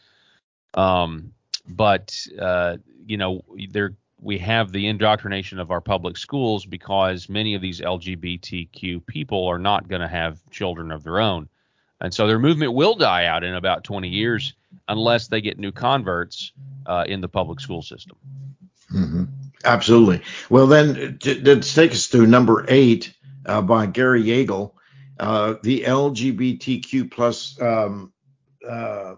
Um, but, uh, you know, there we have the indoctrination of our public schools because many of these L G B T Q people are not going to have children of their own. And so their movement will die out in about twenty years unless they get new converts uh, in the public school system. Mm-hmm. Absolutely. Well, then let's take us to number eight uh, by Gary Yeagle, uh, the L G B T Q plus um, uh,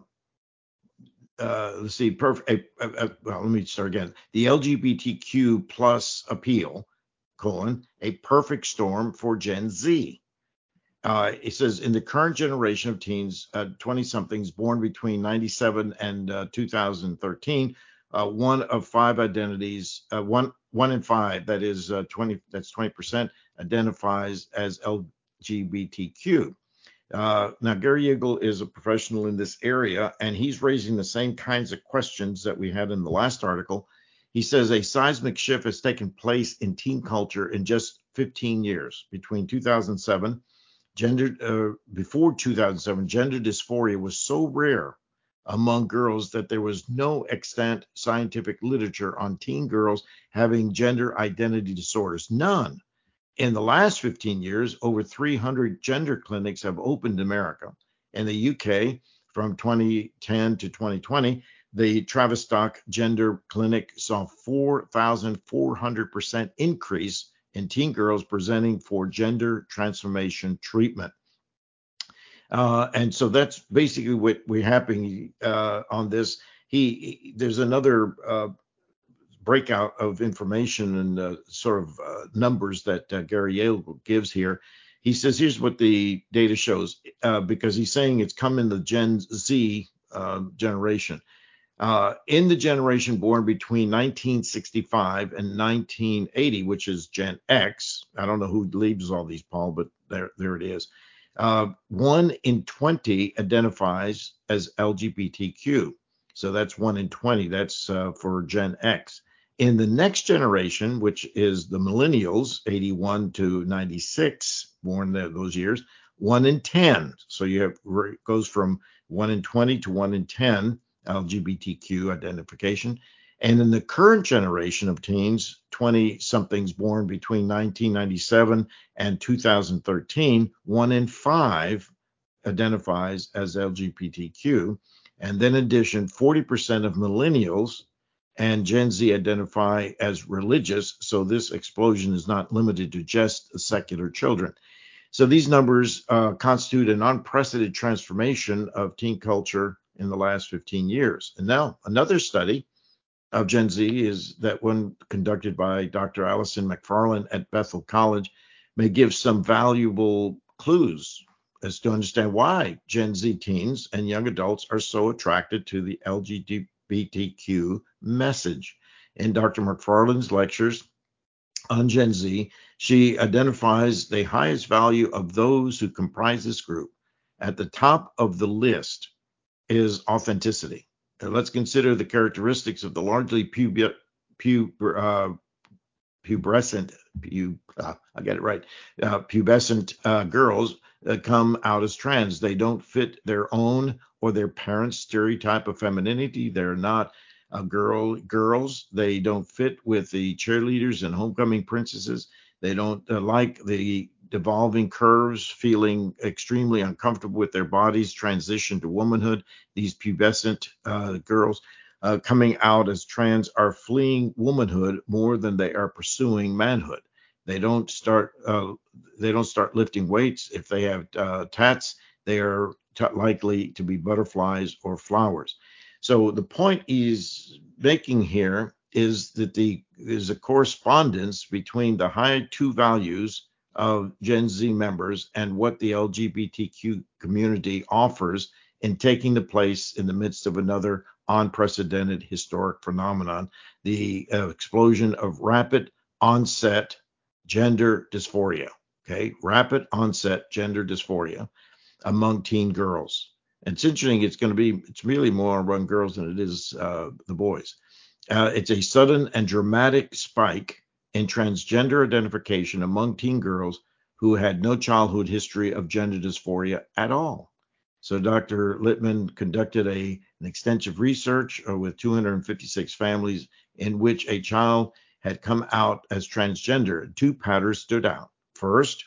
Uh, let's see, perfect. Uh, uh, well, let me start again. The L G B T Q plus appeal, colon, a perfect storm for Gen Z. Uh, it says in the current generation of teens, uh, twenty-somethings born between ninety-seven and uh, two thousand thirteen, uh, one of five identities, uh, one one in five, that is uh, twenty, that's twenty percent, identifies as L G B T Q. Uh, now, Gary Yeagle is a professional in this area, and he's raising the same kinds of questions that we had in the last article. He says a seismic shift has taken place in teen culture in just fifteen years. Between two thousand seven, gender uh, before two thousand seven, gender dysphoria was so rare among girls that there was no extant scientific literature on teen girls having gender identity disorders. None. In the last fifteen years, over three hundred gender clinics have opened in America. In the U K, from twenty ten to twenty twenty, the Tavistock Gender Clinic saw four thousand four hundred percent increase in teen girls presenting for gender transformation treatment. Uh, and so that's basically what we're happening uh, on this. He, he there's another uh, breakout of information and uh, sort of uh, numbers that uh, Gary Yeagle gives here. He says, here's what the data shows, uh, because he's saying it's come in the Gen Z uh, generation. Uh, in the generation born between nineteen sixty-five and nineteen eighty, which is Gen X, I don't know who leaves all these, Paul, but there, there it is. Uh, one in twenty identifies as L G B T Q. So that's one in twenty. That's uh, for Gen X. In the next generation, which is the millennials, eighty-one to ninety-six, born those years, one in ten. So you have goes from one in twenty to one in ten L G B T Q identification. And in the current generation of teens, twenty-somethings born between nineteen ninety-seven and two thousand thirteen, one in five identifies as L G B T Q. And then in addition, forty percent of millennials and Gen Z identify as religious. So this explosion is not limited to just secular children. So these numbers uh, constitute an unprecedented transformation of teen culture in the last fifteen years. And now another study of Gen Z is that one conducted by Doctor Allison McFarland at Bethel College may give some valuable clues as to understand why Gen Z teens and young adults are so attracted to the L G B T Q message. In Doctor McFarland's lectures on Gen Z, she identifies the highest value of those who comprise this group. At the top of the list is authenticity. Now let's consider the characteristics of the largely pub- pub- uh, pubescent, pub- uh, I get it right, uh, pubescent uh, girls that come out as trans. They don't fit their own or their parents' stereotype of femininity. They're not uh, girl girls. They don't fit with the cheerleaders and homecoming princesses. They don't uh, like the devolving curves, feeling extremely uncomfortable with their bodies, transition to womanhood. These pubescent uh, girls uh, coming out as trans are fleeing womanhood more than they are pursuing manhood. They don't start uh, they don't start lifting weights. If they have uh, tats, they are t- likely to be butterflies or flowers. So the point he's making here is that the is a correspondence between the high two values of Gen Z members and what the L G B T Q community offers in taking the place in the midst of another unprecedented historic phenomenon, the uh, explosion of rapid onset gender dysphoria. Okay, rapid onset gender dysphoria among teen girls. And it's interesting. It's going to be, it's really more among girls than it is uh, the boys. Uh, it's a sudden and dramatic spike in transgender identification among teen girls who had no childhood history of gender dysphoria at all. So Doctor Littman conducted a, an extensive research uh, with two hundred fifty-six families in which a child had come out as transgender. Two patterns stood out. First,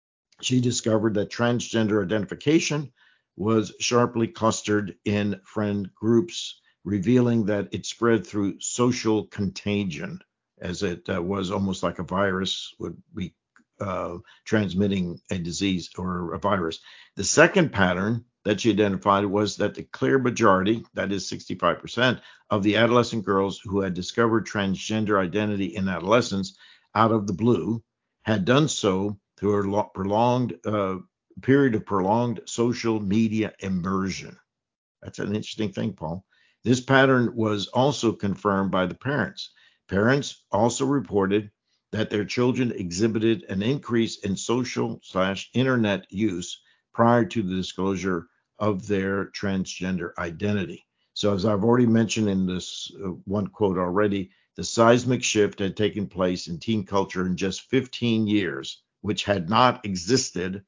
she discovered that transgender identification was sharply clustered in friend groups, revealing that it spread through social contagion, as it uh, was almost like a virus would be uh, transmitting a disease or a virus. The second pattern that she identified was that the clear majority, that is sixty-five percent, of the adolescent girls who had discovered transgender identity in adolescence out of the blue had done so through a prolonged uh, period of prolonged social media immersion. That's an interesting thing, Paul. This pattern was also confirmed by the parents. Parents also reported that their children exhibited an increase in social slash internet use prior to the disclosure of their transgender identity. So as I've already mentioned in this uh, one quote already, the seismic shift had taken place in teen culture in just fifteen years, which had not existed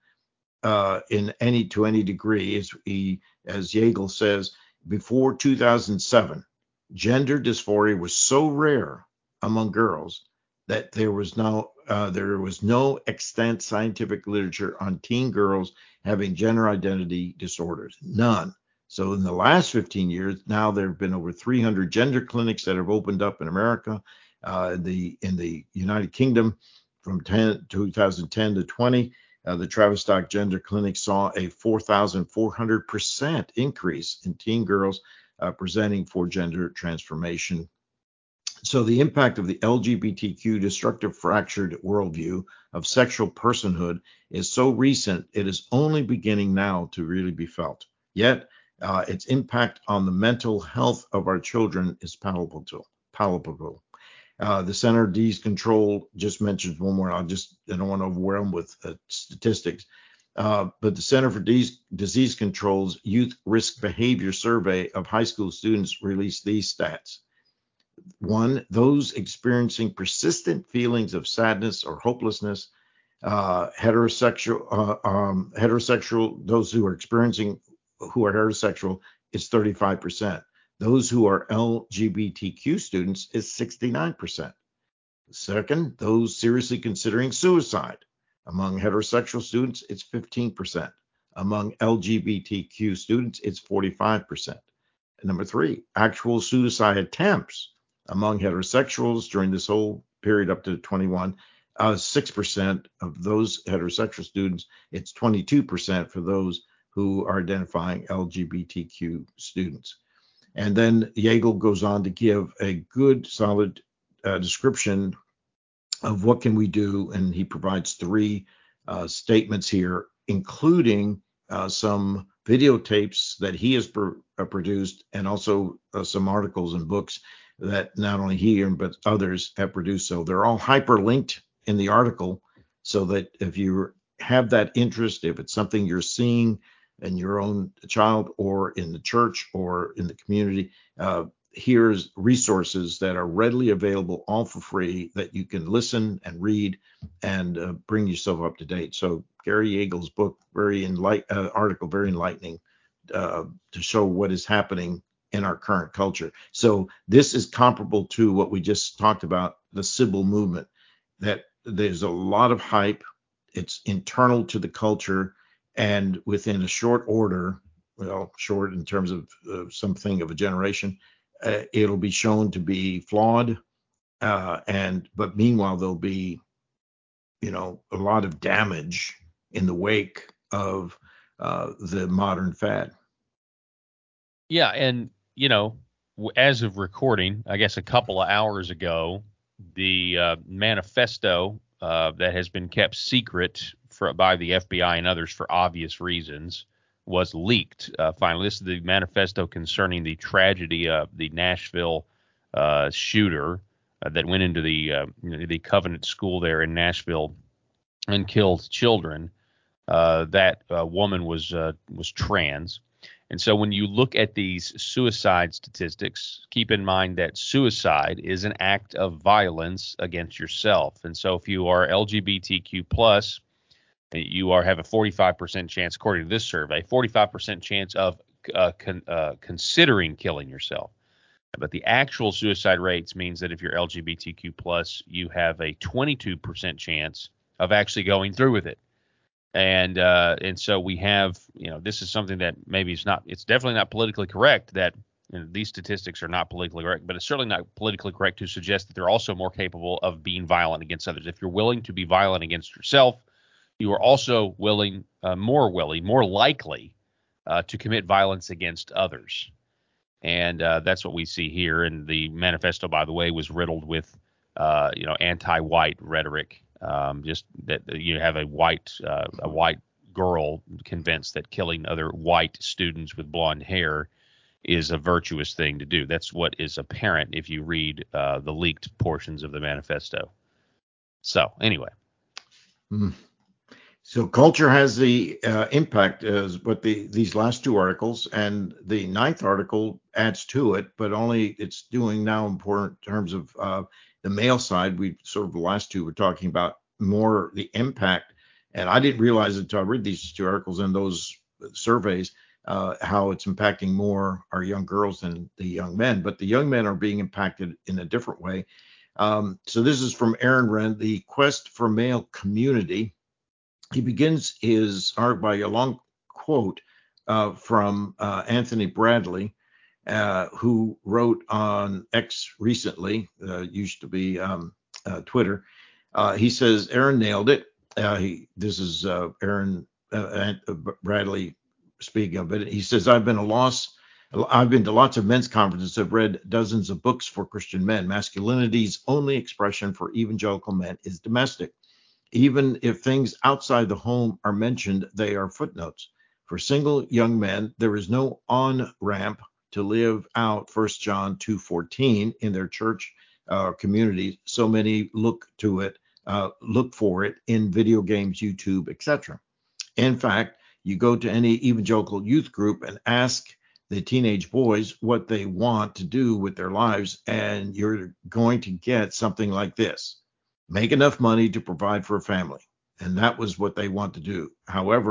uh, in any to any degree, as he, as Yeagle says, before two thousand seven. Gender dysphoria was so rare among girls that there was no uh, there was no extant scientific literature on teen girls having gender identity disorders. None. So in the last fifteen years, now there have been over three hundred gender clinics that have opened up in America, uh, the in the United Kingdom, from ten, two thousand ten to twenty. Uh, the Tavistock Gender Clinic saw a four thousand four hundred percent increase in teen girls uh, presenting for gender transformation. So the impact of the L G B T Q destructive fractured worldview of sexual personhood is so recent, it is only beginning now to really be felt. Yet, uh, its impact on the mental health of our children is palpable. palpable. Uh, the Center for Disease Control just mentions one more. I'll just, I don't want to overwhelm with uh, statistics. Uh, but the Center for Disease, Disease Control's Youth Risk Behavior Survey of high school students released these stats. One, those experiencing persistent feelings of sadness or hopelessness, uh, heterosexual, uh, um, heterosexual, those who are experiencing who are heterosexual is thirty-five percent. Those who are L G B T Q students is sixty-nine percent. Second, those seriously considering suicide. Among heterosexual students, it's fifteen percent. Among L G B T Q students, it's forty-five percent. And number three, actual suicide attempts among heterosexuals during this whole period up to twenty-one, uh, six percent of those heterosexual students. It's twenty-two percent for those who are identifying L G B T Q students. And then Yeagle goes on to give a good, solid uh, description of what can we do, and he provides three uh, statements here, including uh, some videotapes that he has pr- uh, produced, and also uh, some articles and books that not only he but others have produced. So they're all hyperlinked in the article, so that if you have that interest, if it's something you're seeing in your own child or in the church or in the community, uh, here's resources that are readily available, all for free, that you can listen and read and uh, bring yourself up to date. So Gary Yeagle's book, very enlight uh, article, very enlightening uh, to show what is happening in our current culture. So this is comparable to what we just talked about, the Sybil movement, that there's a lot of hype. It's internal to the culture, and within a short order, well, short in terms of uh, something of a generation, Uh, it'll be shown to be flawed, uh, and but meanwhile there'll be, you know, a lot of damage in the wake of uh, the modern fad. Yeah, and you know, w- as of recording, I guess a couple of hours ago, the uh, manifesto uh, that has been kept secret for, by the F B I and others for obvious reasons was leaked. Uh, finally, this is the manifesto concerning the tragedy of the Nashville uh, shooter uh, that went into the uh, you know, the Covenant School there in Nashville and killed children. Uh, that uh, woman was uh, was trans. And so when you look at these suicide statistics, keep in mind that suicide is an act of violence against yourself. And so if you are L G B T Q plus, you are have a forty-five percent chance, according to this survey, forty-five percent chance of uh, con, uh, considering killing yourself. But the actual suicide rates means that if you're L G B T Q plus, you have a twenty-two percent chance of actually going through with it. And uh, and so we have, you know, this is something that maybe it's not, it's definitely not politically correct that, you know, these statistics are not politically correct, but it's certainly not politically correct to suggest that they're also more capable of being violent against others. If you're willing to be violent against yourself, you are also willing, uh, more willing, more likely uh, to commit violence against others. And uh, that's what we see here. And the manifesto, by the way, was riddled with, uh, you know, anti-white rhetoric. Um, just that you have a white uh, a white girl convinced that killing other white students with blonde hair is a virtuous thing to do. That's what is apparent if you read uh, the leaked portions of the manifesto. So anyway. Hmm. So culture has the uh, impact as what the these last two articles, and the ninth article adds to it, but only it's doing now important in terms of uh, the male side. We sort of the last two were talking about more the impact, and I didn't realize until I read these two articles and those surveys uh, how it's impacting more our young girls than the young men. But the young men are being impacted in a different way. Um, so this is from Aaron Wrenn, The Quest for Male Community. He begins his art by a long quote uh, from uh, Anthony Bradley, uh, who wrote on X recently, uh, used to be um, uh, Twitter. Uh, he says, Aaron nailed it. Uh, he, this is uh, Aaron uh, Bradley speaking of it. He says, I've been a loss. I've been to lots of men's conferences, have read dozens of books for Christian men. Masculinity's only expression for evangelical men is domestic. Even if things outside the home are mentioned, they are footnotes. For single young men, there is no on-ramp to live out First John two fourteen in their church uh, community. So many look to it, uh, look for it in video games, YouTube, et cetera. In fact, you go to any evangelical youth group and ask the teenage boys what they want to do with their lives, and you're going to get something like this. Make enough money to provide for a family. And that was what they want to do. However,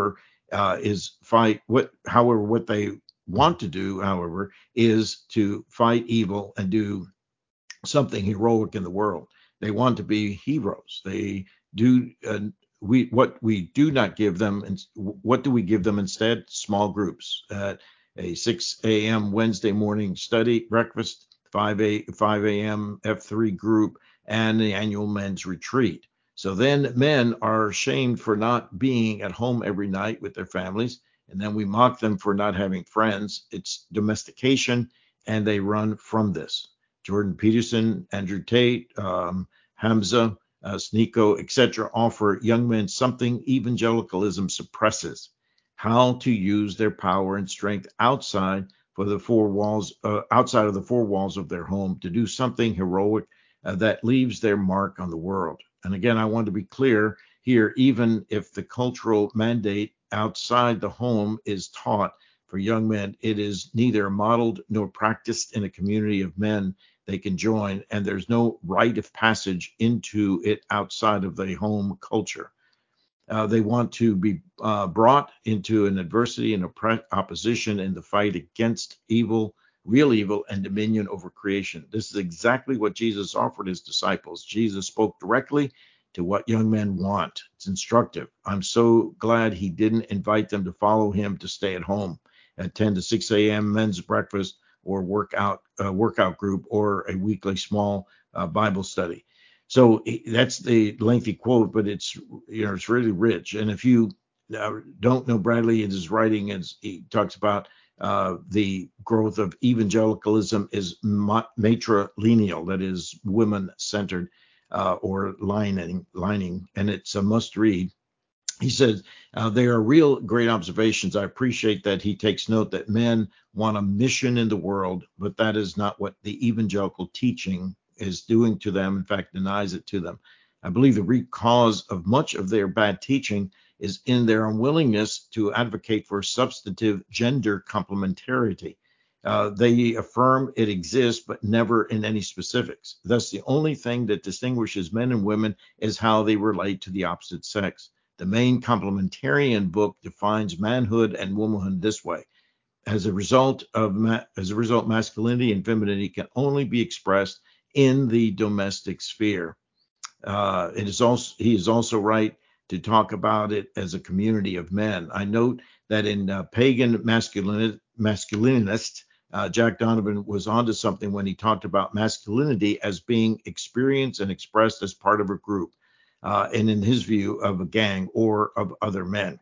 uh, is fight what, however, what they want to do, however, is to fight evil and do something heroic in the world. They want to be heroes. They do. Uh, we what we do not give them, and what do we give them instead? Small groups at a six a.m. Wednesday morning study breakfast, five a five a.m. F three group, and the annual men's retreat. So then men are shamed for not being at home every night with their families, and then we mock them for not having friends. It's domestication, and they run from this. Jordan Peterson, Andrew Tate, um, Hamza, uh, Sneeko, et cetera, offer young men something evangelicalism suppresses: how to use their power and strength outside for the four walls, uh, outside of the four walls of their home, to do something heroic uh, that leaves their mark on the world. And again, I want to be clear here: even if the cultural mandate outside the home is taught for young men, it is neither modeled nor practiced in a community of men they can join, and there's no rite of passage into it outside of the home culture. Uh, they want to be uh, brought into an adversity and opp- opposition in the fight against evil, real evil, and dominion over creation. This is exactly what Jesus offered his disciples. Jesus spoke directly to what young men want. It's instructive. I'm so glad he didn't invite them to follow him to stay at home at ten to six a.m. men's breakfast or workout uh, workout group or a weekly small uh, Bible study. So that's the lengthy quote, but it's, you know, it's really rich. And if you uh, don't know Bradley in his writing, as he talks about uh, the growth of evangelicalism is matrilineal, that is women centered uh, or lining, lining, and it's a must read. He says uh, they are real great observations. I appreciate that he takes note that men want a mission in the world, but that is not what the evangelical teaching is doing to them. In fact, denies it to them. I believe the root cause of much of their bad teaching is in their unwillingness to advocate for substantive gender complementarity. Uh, they affirm it exists, but never in any specifics. Thus, the only thing that distinguishes men and women is how they relate to the opposite sex. The main complementarian book defines manhood and womanhood this way: as a result of ma- as a result, masculinity and femininity can only be expressed in the domestic sphere. Uh, it is also he is also right to talk about it as a community of men. I note that in uh, pagan masculinity, masculinist, uh, Jack Donovan was onto something when he talked about masculinity as being experienced and expressed as part of a group, uh, and in his view of a gang or of other men.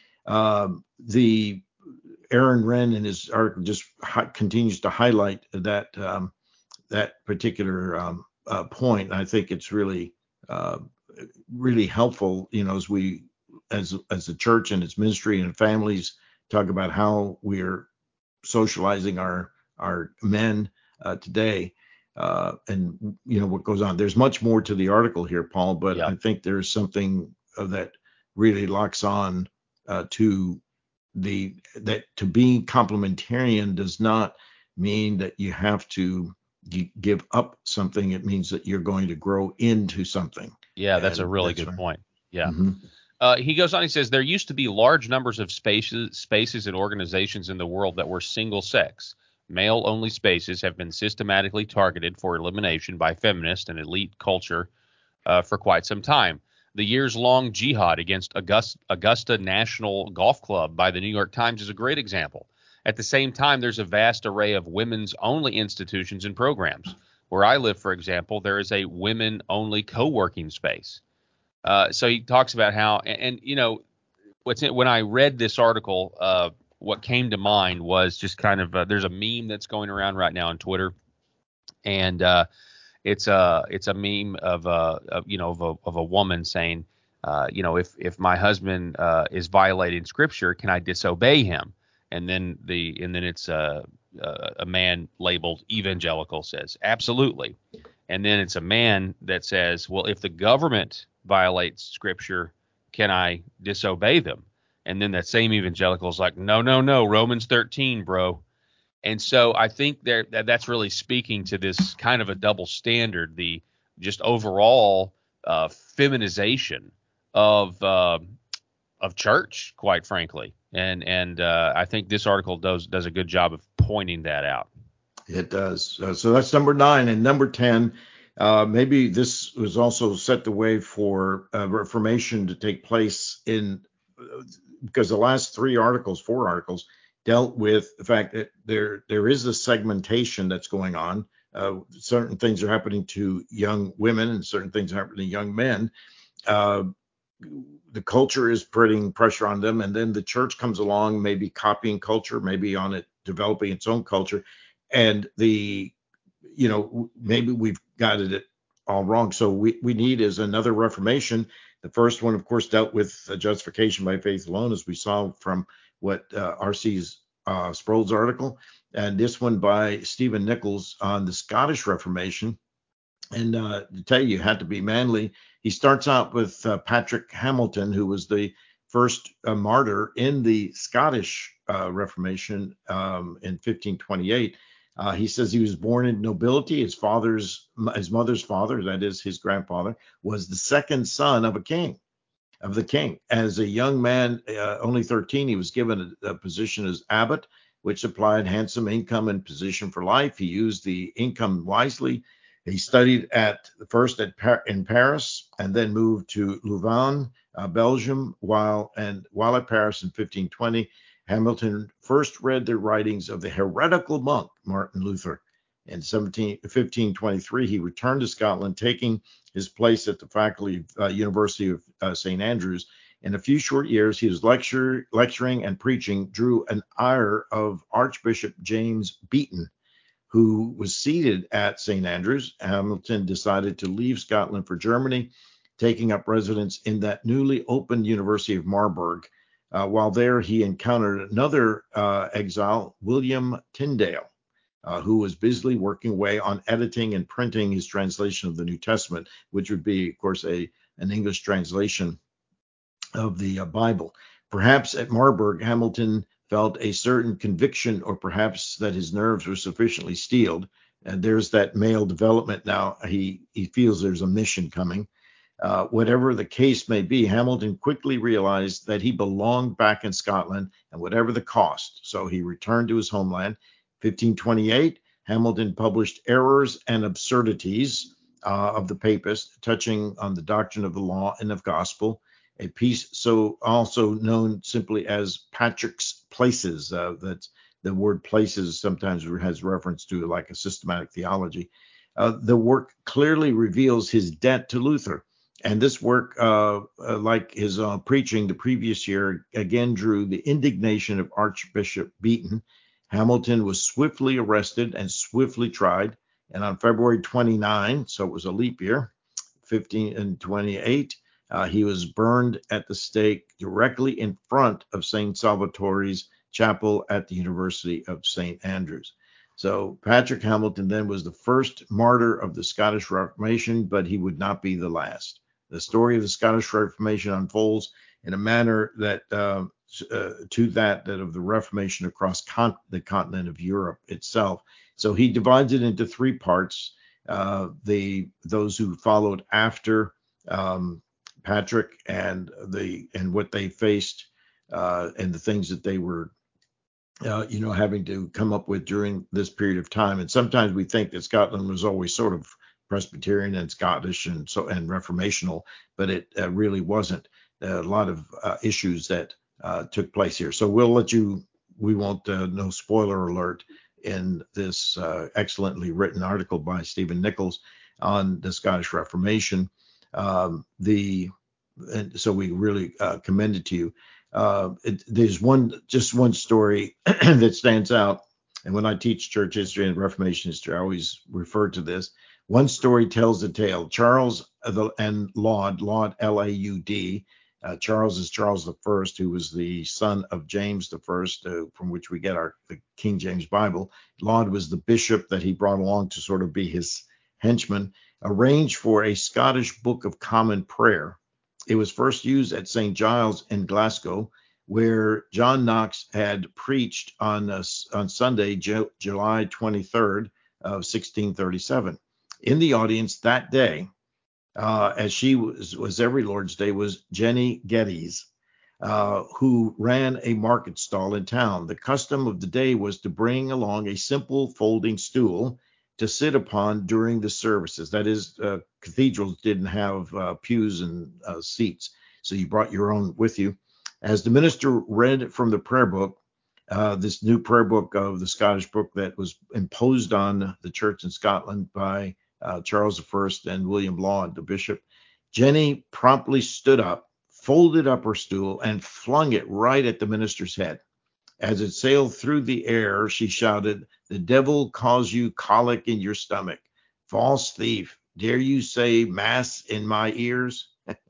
Um, the Aaron Renn in his article just hi- continues to highlight that um, that particular um, uh, point. I think it's really uh, really helpful, you know, as we as as the church and its ministry and families talk about how we're socializing our our men uh, today, uh, and you know what goes on. There's much more to the article here, Paul, but Yeah. I think there's something uh, that really locks on uh, to the that to be complementarian does not mean that you have to give up something. It means that you're going to grow into something, Yeah, that's a and really that's good right. point. Yeah. Mm-hmm. Uh, he goes on, he says, there used to be large numbers of spaces, spaces and organizations in the world that were single sex. Male only spaces have been systematically targeted for elimination by feminist and elite culture uh, for quite some time. The years long jihad against Augusta, Augusta National Golf Club by the New York Times is a great example. At the same time, there's a vast array of women's only institutions and programs. Where I live, for example, there is a women only co working space. Uh, so he talks about how, and, and you know, what's in, when I read this article, uh, what came to mind was just kind of uh, there's a meme that's going around right now on Twitter, and uh, it's a it's a meme of a of, you know of a of a woman saying, uh, you know, if if my husband uh, is violating Scripture, can I disobey him? And then the and then it's a a, a man labeled evangelical says absolutely, and then it's a man that says, well, if the government violates Scripture, can I disobey them? And then that same evangelical is like, no, no, no, Romans thirteen, bro. And so I think there that that's really speaking to this kind of a double standard, the just overall uh, feminization of uh, of church, quite frankly. And and uh, I think this article does does a good job of pointing that out. It does. Uh, so that's number nine. And number ten, uh, maybe this was also set the way for uh, Reformation to take place in, uh, because the last three articles, four articles, dealt with the fact that there there is a segmentation that's going on. Uh, certain things are happening to young women and certain things are happening to young men. Uh, the culture is putting pressure on them, and then the church comes along, maybe copying culture, maybe on it developing its own culture, and the you know maybe we've got it all wrong. So we we need is another Reformation. The first one, of course, dealt with uh, justification by faith alone, as we saw from what uh, R C's uh, Sproul's article, and this one by Stephen Nichols on the Scottish Reformation. And uh, to tell you, you had to be manly. He starts out with uh, Patrick Hamilton, who was the first uh, martyr in the Scottish uh, Reformation um, in fifteen twenty-eight. Uh, he says he was born in nobility. His father's, his mother's father, that is his grandfather, was the second son of a king, of the king. As a young man, uh, only thirteen, he was given a, a position as abbot, which supplied handsome income and position for life. He used the income wisely. He studied at first at Par- in Paris and then moved to Louvain, uh, Belgium. While and while at Paris in fifteen twenty, Hamilton first read the writings of the heretical monk Martin Luther. In fifteen twenty-three, he returned to Scotland, taking his place at the faculty of uh, University of uh, Saint Andrews. In a few short years, he was lecture, lecturing and preaching, drew an ire of Archbishop James Beaton, who was seated at Saint Andrews. Hamilton decided to leave Scotland for Germany, taking up residence in that newly opened University of Marburg. Uh, while there, he encountered another uh, exile, William Tyndale, uh, who was busily working away on editing and printing his translation of the New Testament, which would be, of course, a an English translation of the uh, Bible. Perhaps at Marburg, Hamilton felt a certain conviction, or perhaps that his nerves were sufficiently steeled. And there's that male development now. He he feels there's a mission coming. Uh, whatever the case may be, Hamilton quickly realized that he belonged back in Scotland, and whatever the cost. So he returned to his homeland. fifteen twenty-eight, Hamilton published Errors and Absurdities uh, of the Papists, touching on the doctrine of the law and of gospel, a piece so also known simply as Patrick's Places. Uh, that's the word places sometimes has reference to like a systematic theology. Uh, the work clearly reveals his debt to Luther. And this work, uh, uh, like his uh, preaching the previous year, again drew the indignation of Archbishop Beaton. Hamilton was swiftly arrested and swiftly tried. And on February twenty-ninth, so it was a leap year, fifteen twenty-eight, uh, he was burned at the stake directly in front of Saint Salvatore's chapel at the University of Saint Andrews. So Patrick Hamilton then was the first martyr of the Scottish Reformation, but he would not be the last. The story of the Scottish Reformation unfolds in a manner that uh, uh, to that that of the Reformation across con- the continent of Europe itself. So he divides it into three parts. Uh, the those who followed after um, Patrick and the and what they faced uh, and the things that they were uh, you know having to come up with during this period of time. And sometimes we think that Scotland was always sort of Presbyterian and Scottish and so and Reformational, but it uh, really wasn't. Uh, a lot of uh, issues that uh, took place here. So we'll let you. We won't. Uh, no spoiler alert in this uh, excellently written article by Stephen Nichols on the Scottish Reformation. Um, the and so we really uh, commend it to you. Uh, it, there's one just one story that stands out, and when I teach church history and Reformation history, I always refer to this. One story tells the tale. Charles and Laud, Laud, L A U D. Uh, Charles is Charles the First, who was the son of James the First, uh, from which we get our the King James Bible. Laud was the bishop that he brought along to sort of be his henchman. Arranged for a Scottish Book of Common Prayer. It was first used at Saint Giles in Glasgow, where John Knox had preached on uh, on Sunday, Ju- July twenty-third of sixteen thirty-seven. In the audience that day, uh, as she was, was every Lord's Day, was Jenny Geddes. uh, who ran a market stall in town. The custom of the day was to bring along a simple folding stool to sit upon during the services. That is, uh, cathedrals didn't have uh, pews and uh, seats, so you brought your own with you. As the minister read from the prayer book, uh, this new prayer book of the Scottish book that was imposed on the church in Scotland by uh, Charles the First and William Laud, the bishop, Jenny promptly stood up, folded up her stool, and flung it right at the minister's head. As it sailed through the air, she shouted, "The devil cause you colic in your stomach. False thief, dare you say mass in my ears?"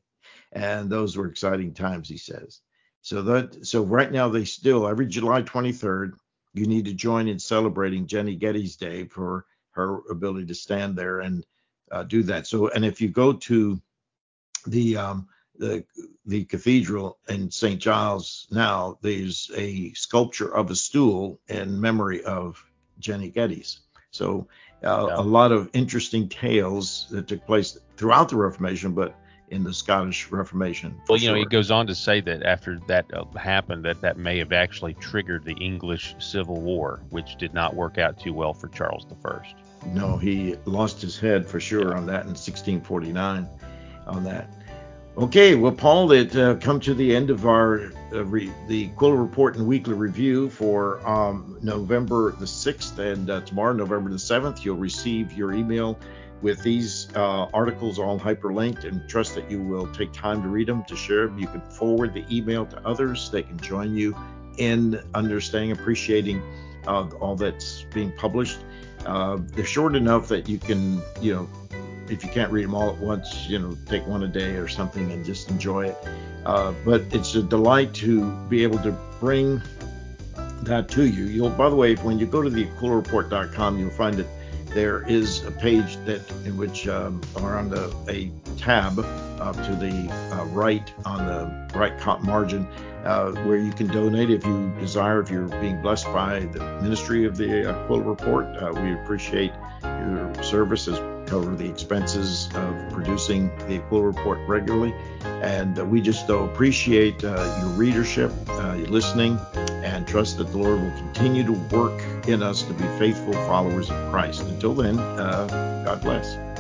And those were exciting times, he says. So that so right now they still, every July twenty-third, you need to join in celebrating Jenny Geddes Day for her ability to stand there and uh, do that. So, and if you go to the um, the the cathedral in Saint Giles now, there's a sculpture of a stool in memory of Jenny Geddes. So uh, Yeah. a lot of interesting tales that took place throughout the Reformation, but in the Scottish Reformation. Well, you sure. know, he goes on to say that after that uh, happened, that that may have actually triggered the English Civil War, which did not work out too well for Charles the First. No, he lost his head for sure Yeah. on that in sixteen forty-nine on that. Okay, well, Paul, it uh, come to the end of our uh, re- the Quiller Report and Weekly Review for um, November the sixth, and uh, tomorrow, November the seventh, you'll receive your email with these uh, articles all hyperlinked, and trust that you will take time to read them, to share them. You can forward the email to others. They can join you in understanding, appreciating uh, all that's being published. Uh, they're short enough that you can, you know, if you can't read them all at once, you know, take one a day or something and just enjoy it. Uh, but it's a delight to be able to bring that to you. You'll, by the way, when you go to the quiller report dot com, you'll find that there is a page that in which, um, or on the a tab uh, to the uh, right on the right margin, uh, where you can donate if you desire. If you're being blessed by the ministry of the uh, Quiller Report, uh, we appreciate your services. Cover the expenses of producing the Quiller Report regularly, and uh, we just uh, appreciate uh, your readership, uh, your listening, and trust that the Lord will continue to work in us to be faithful followers of Christ. Until then, uh, God bless.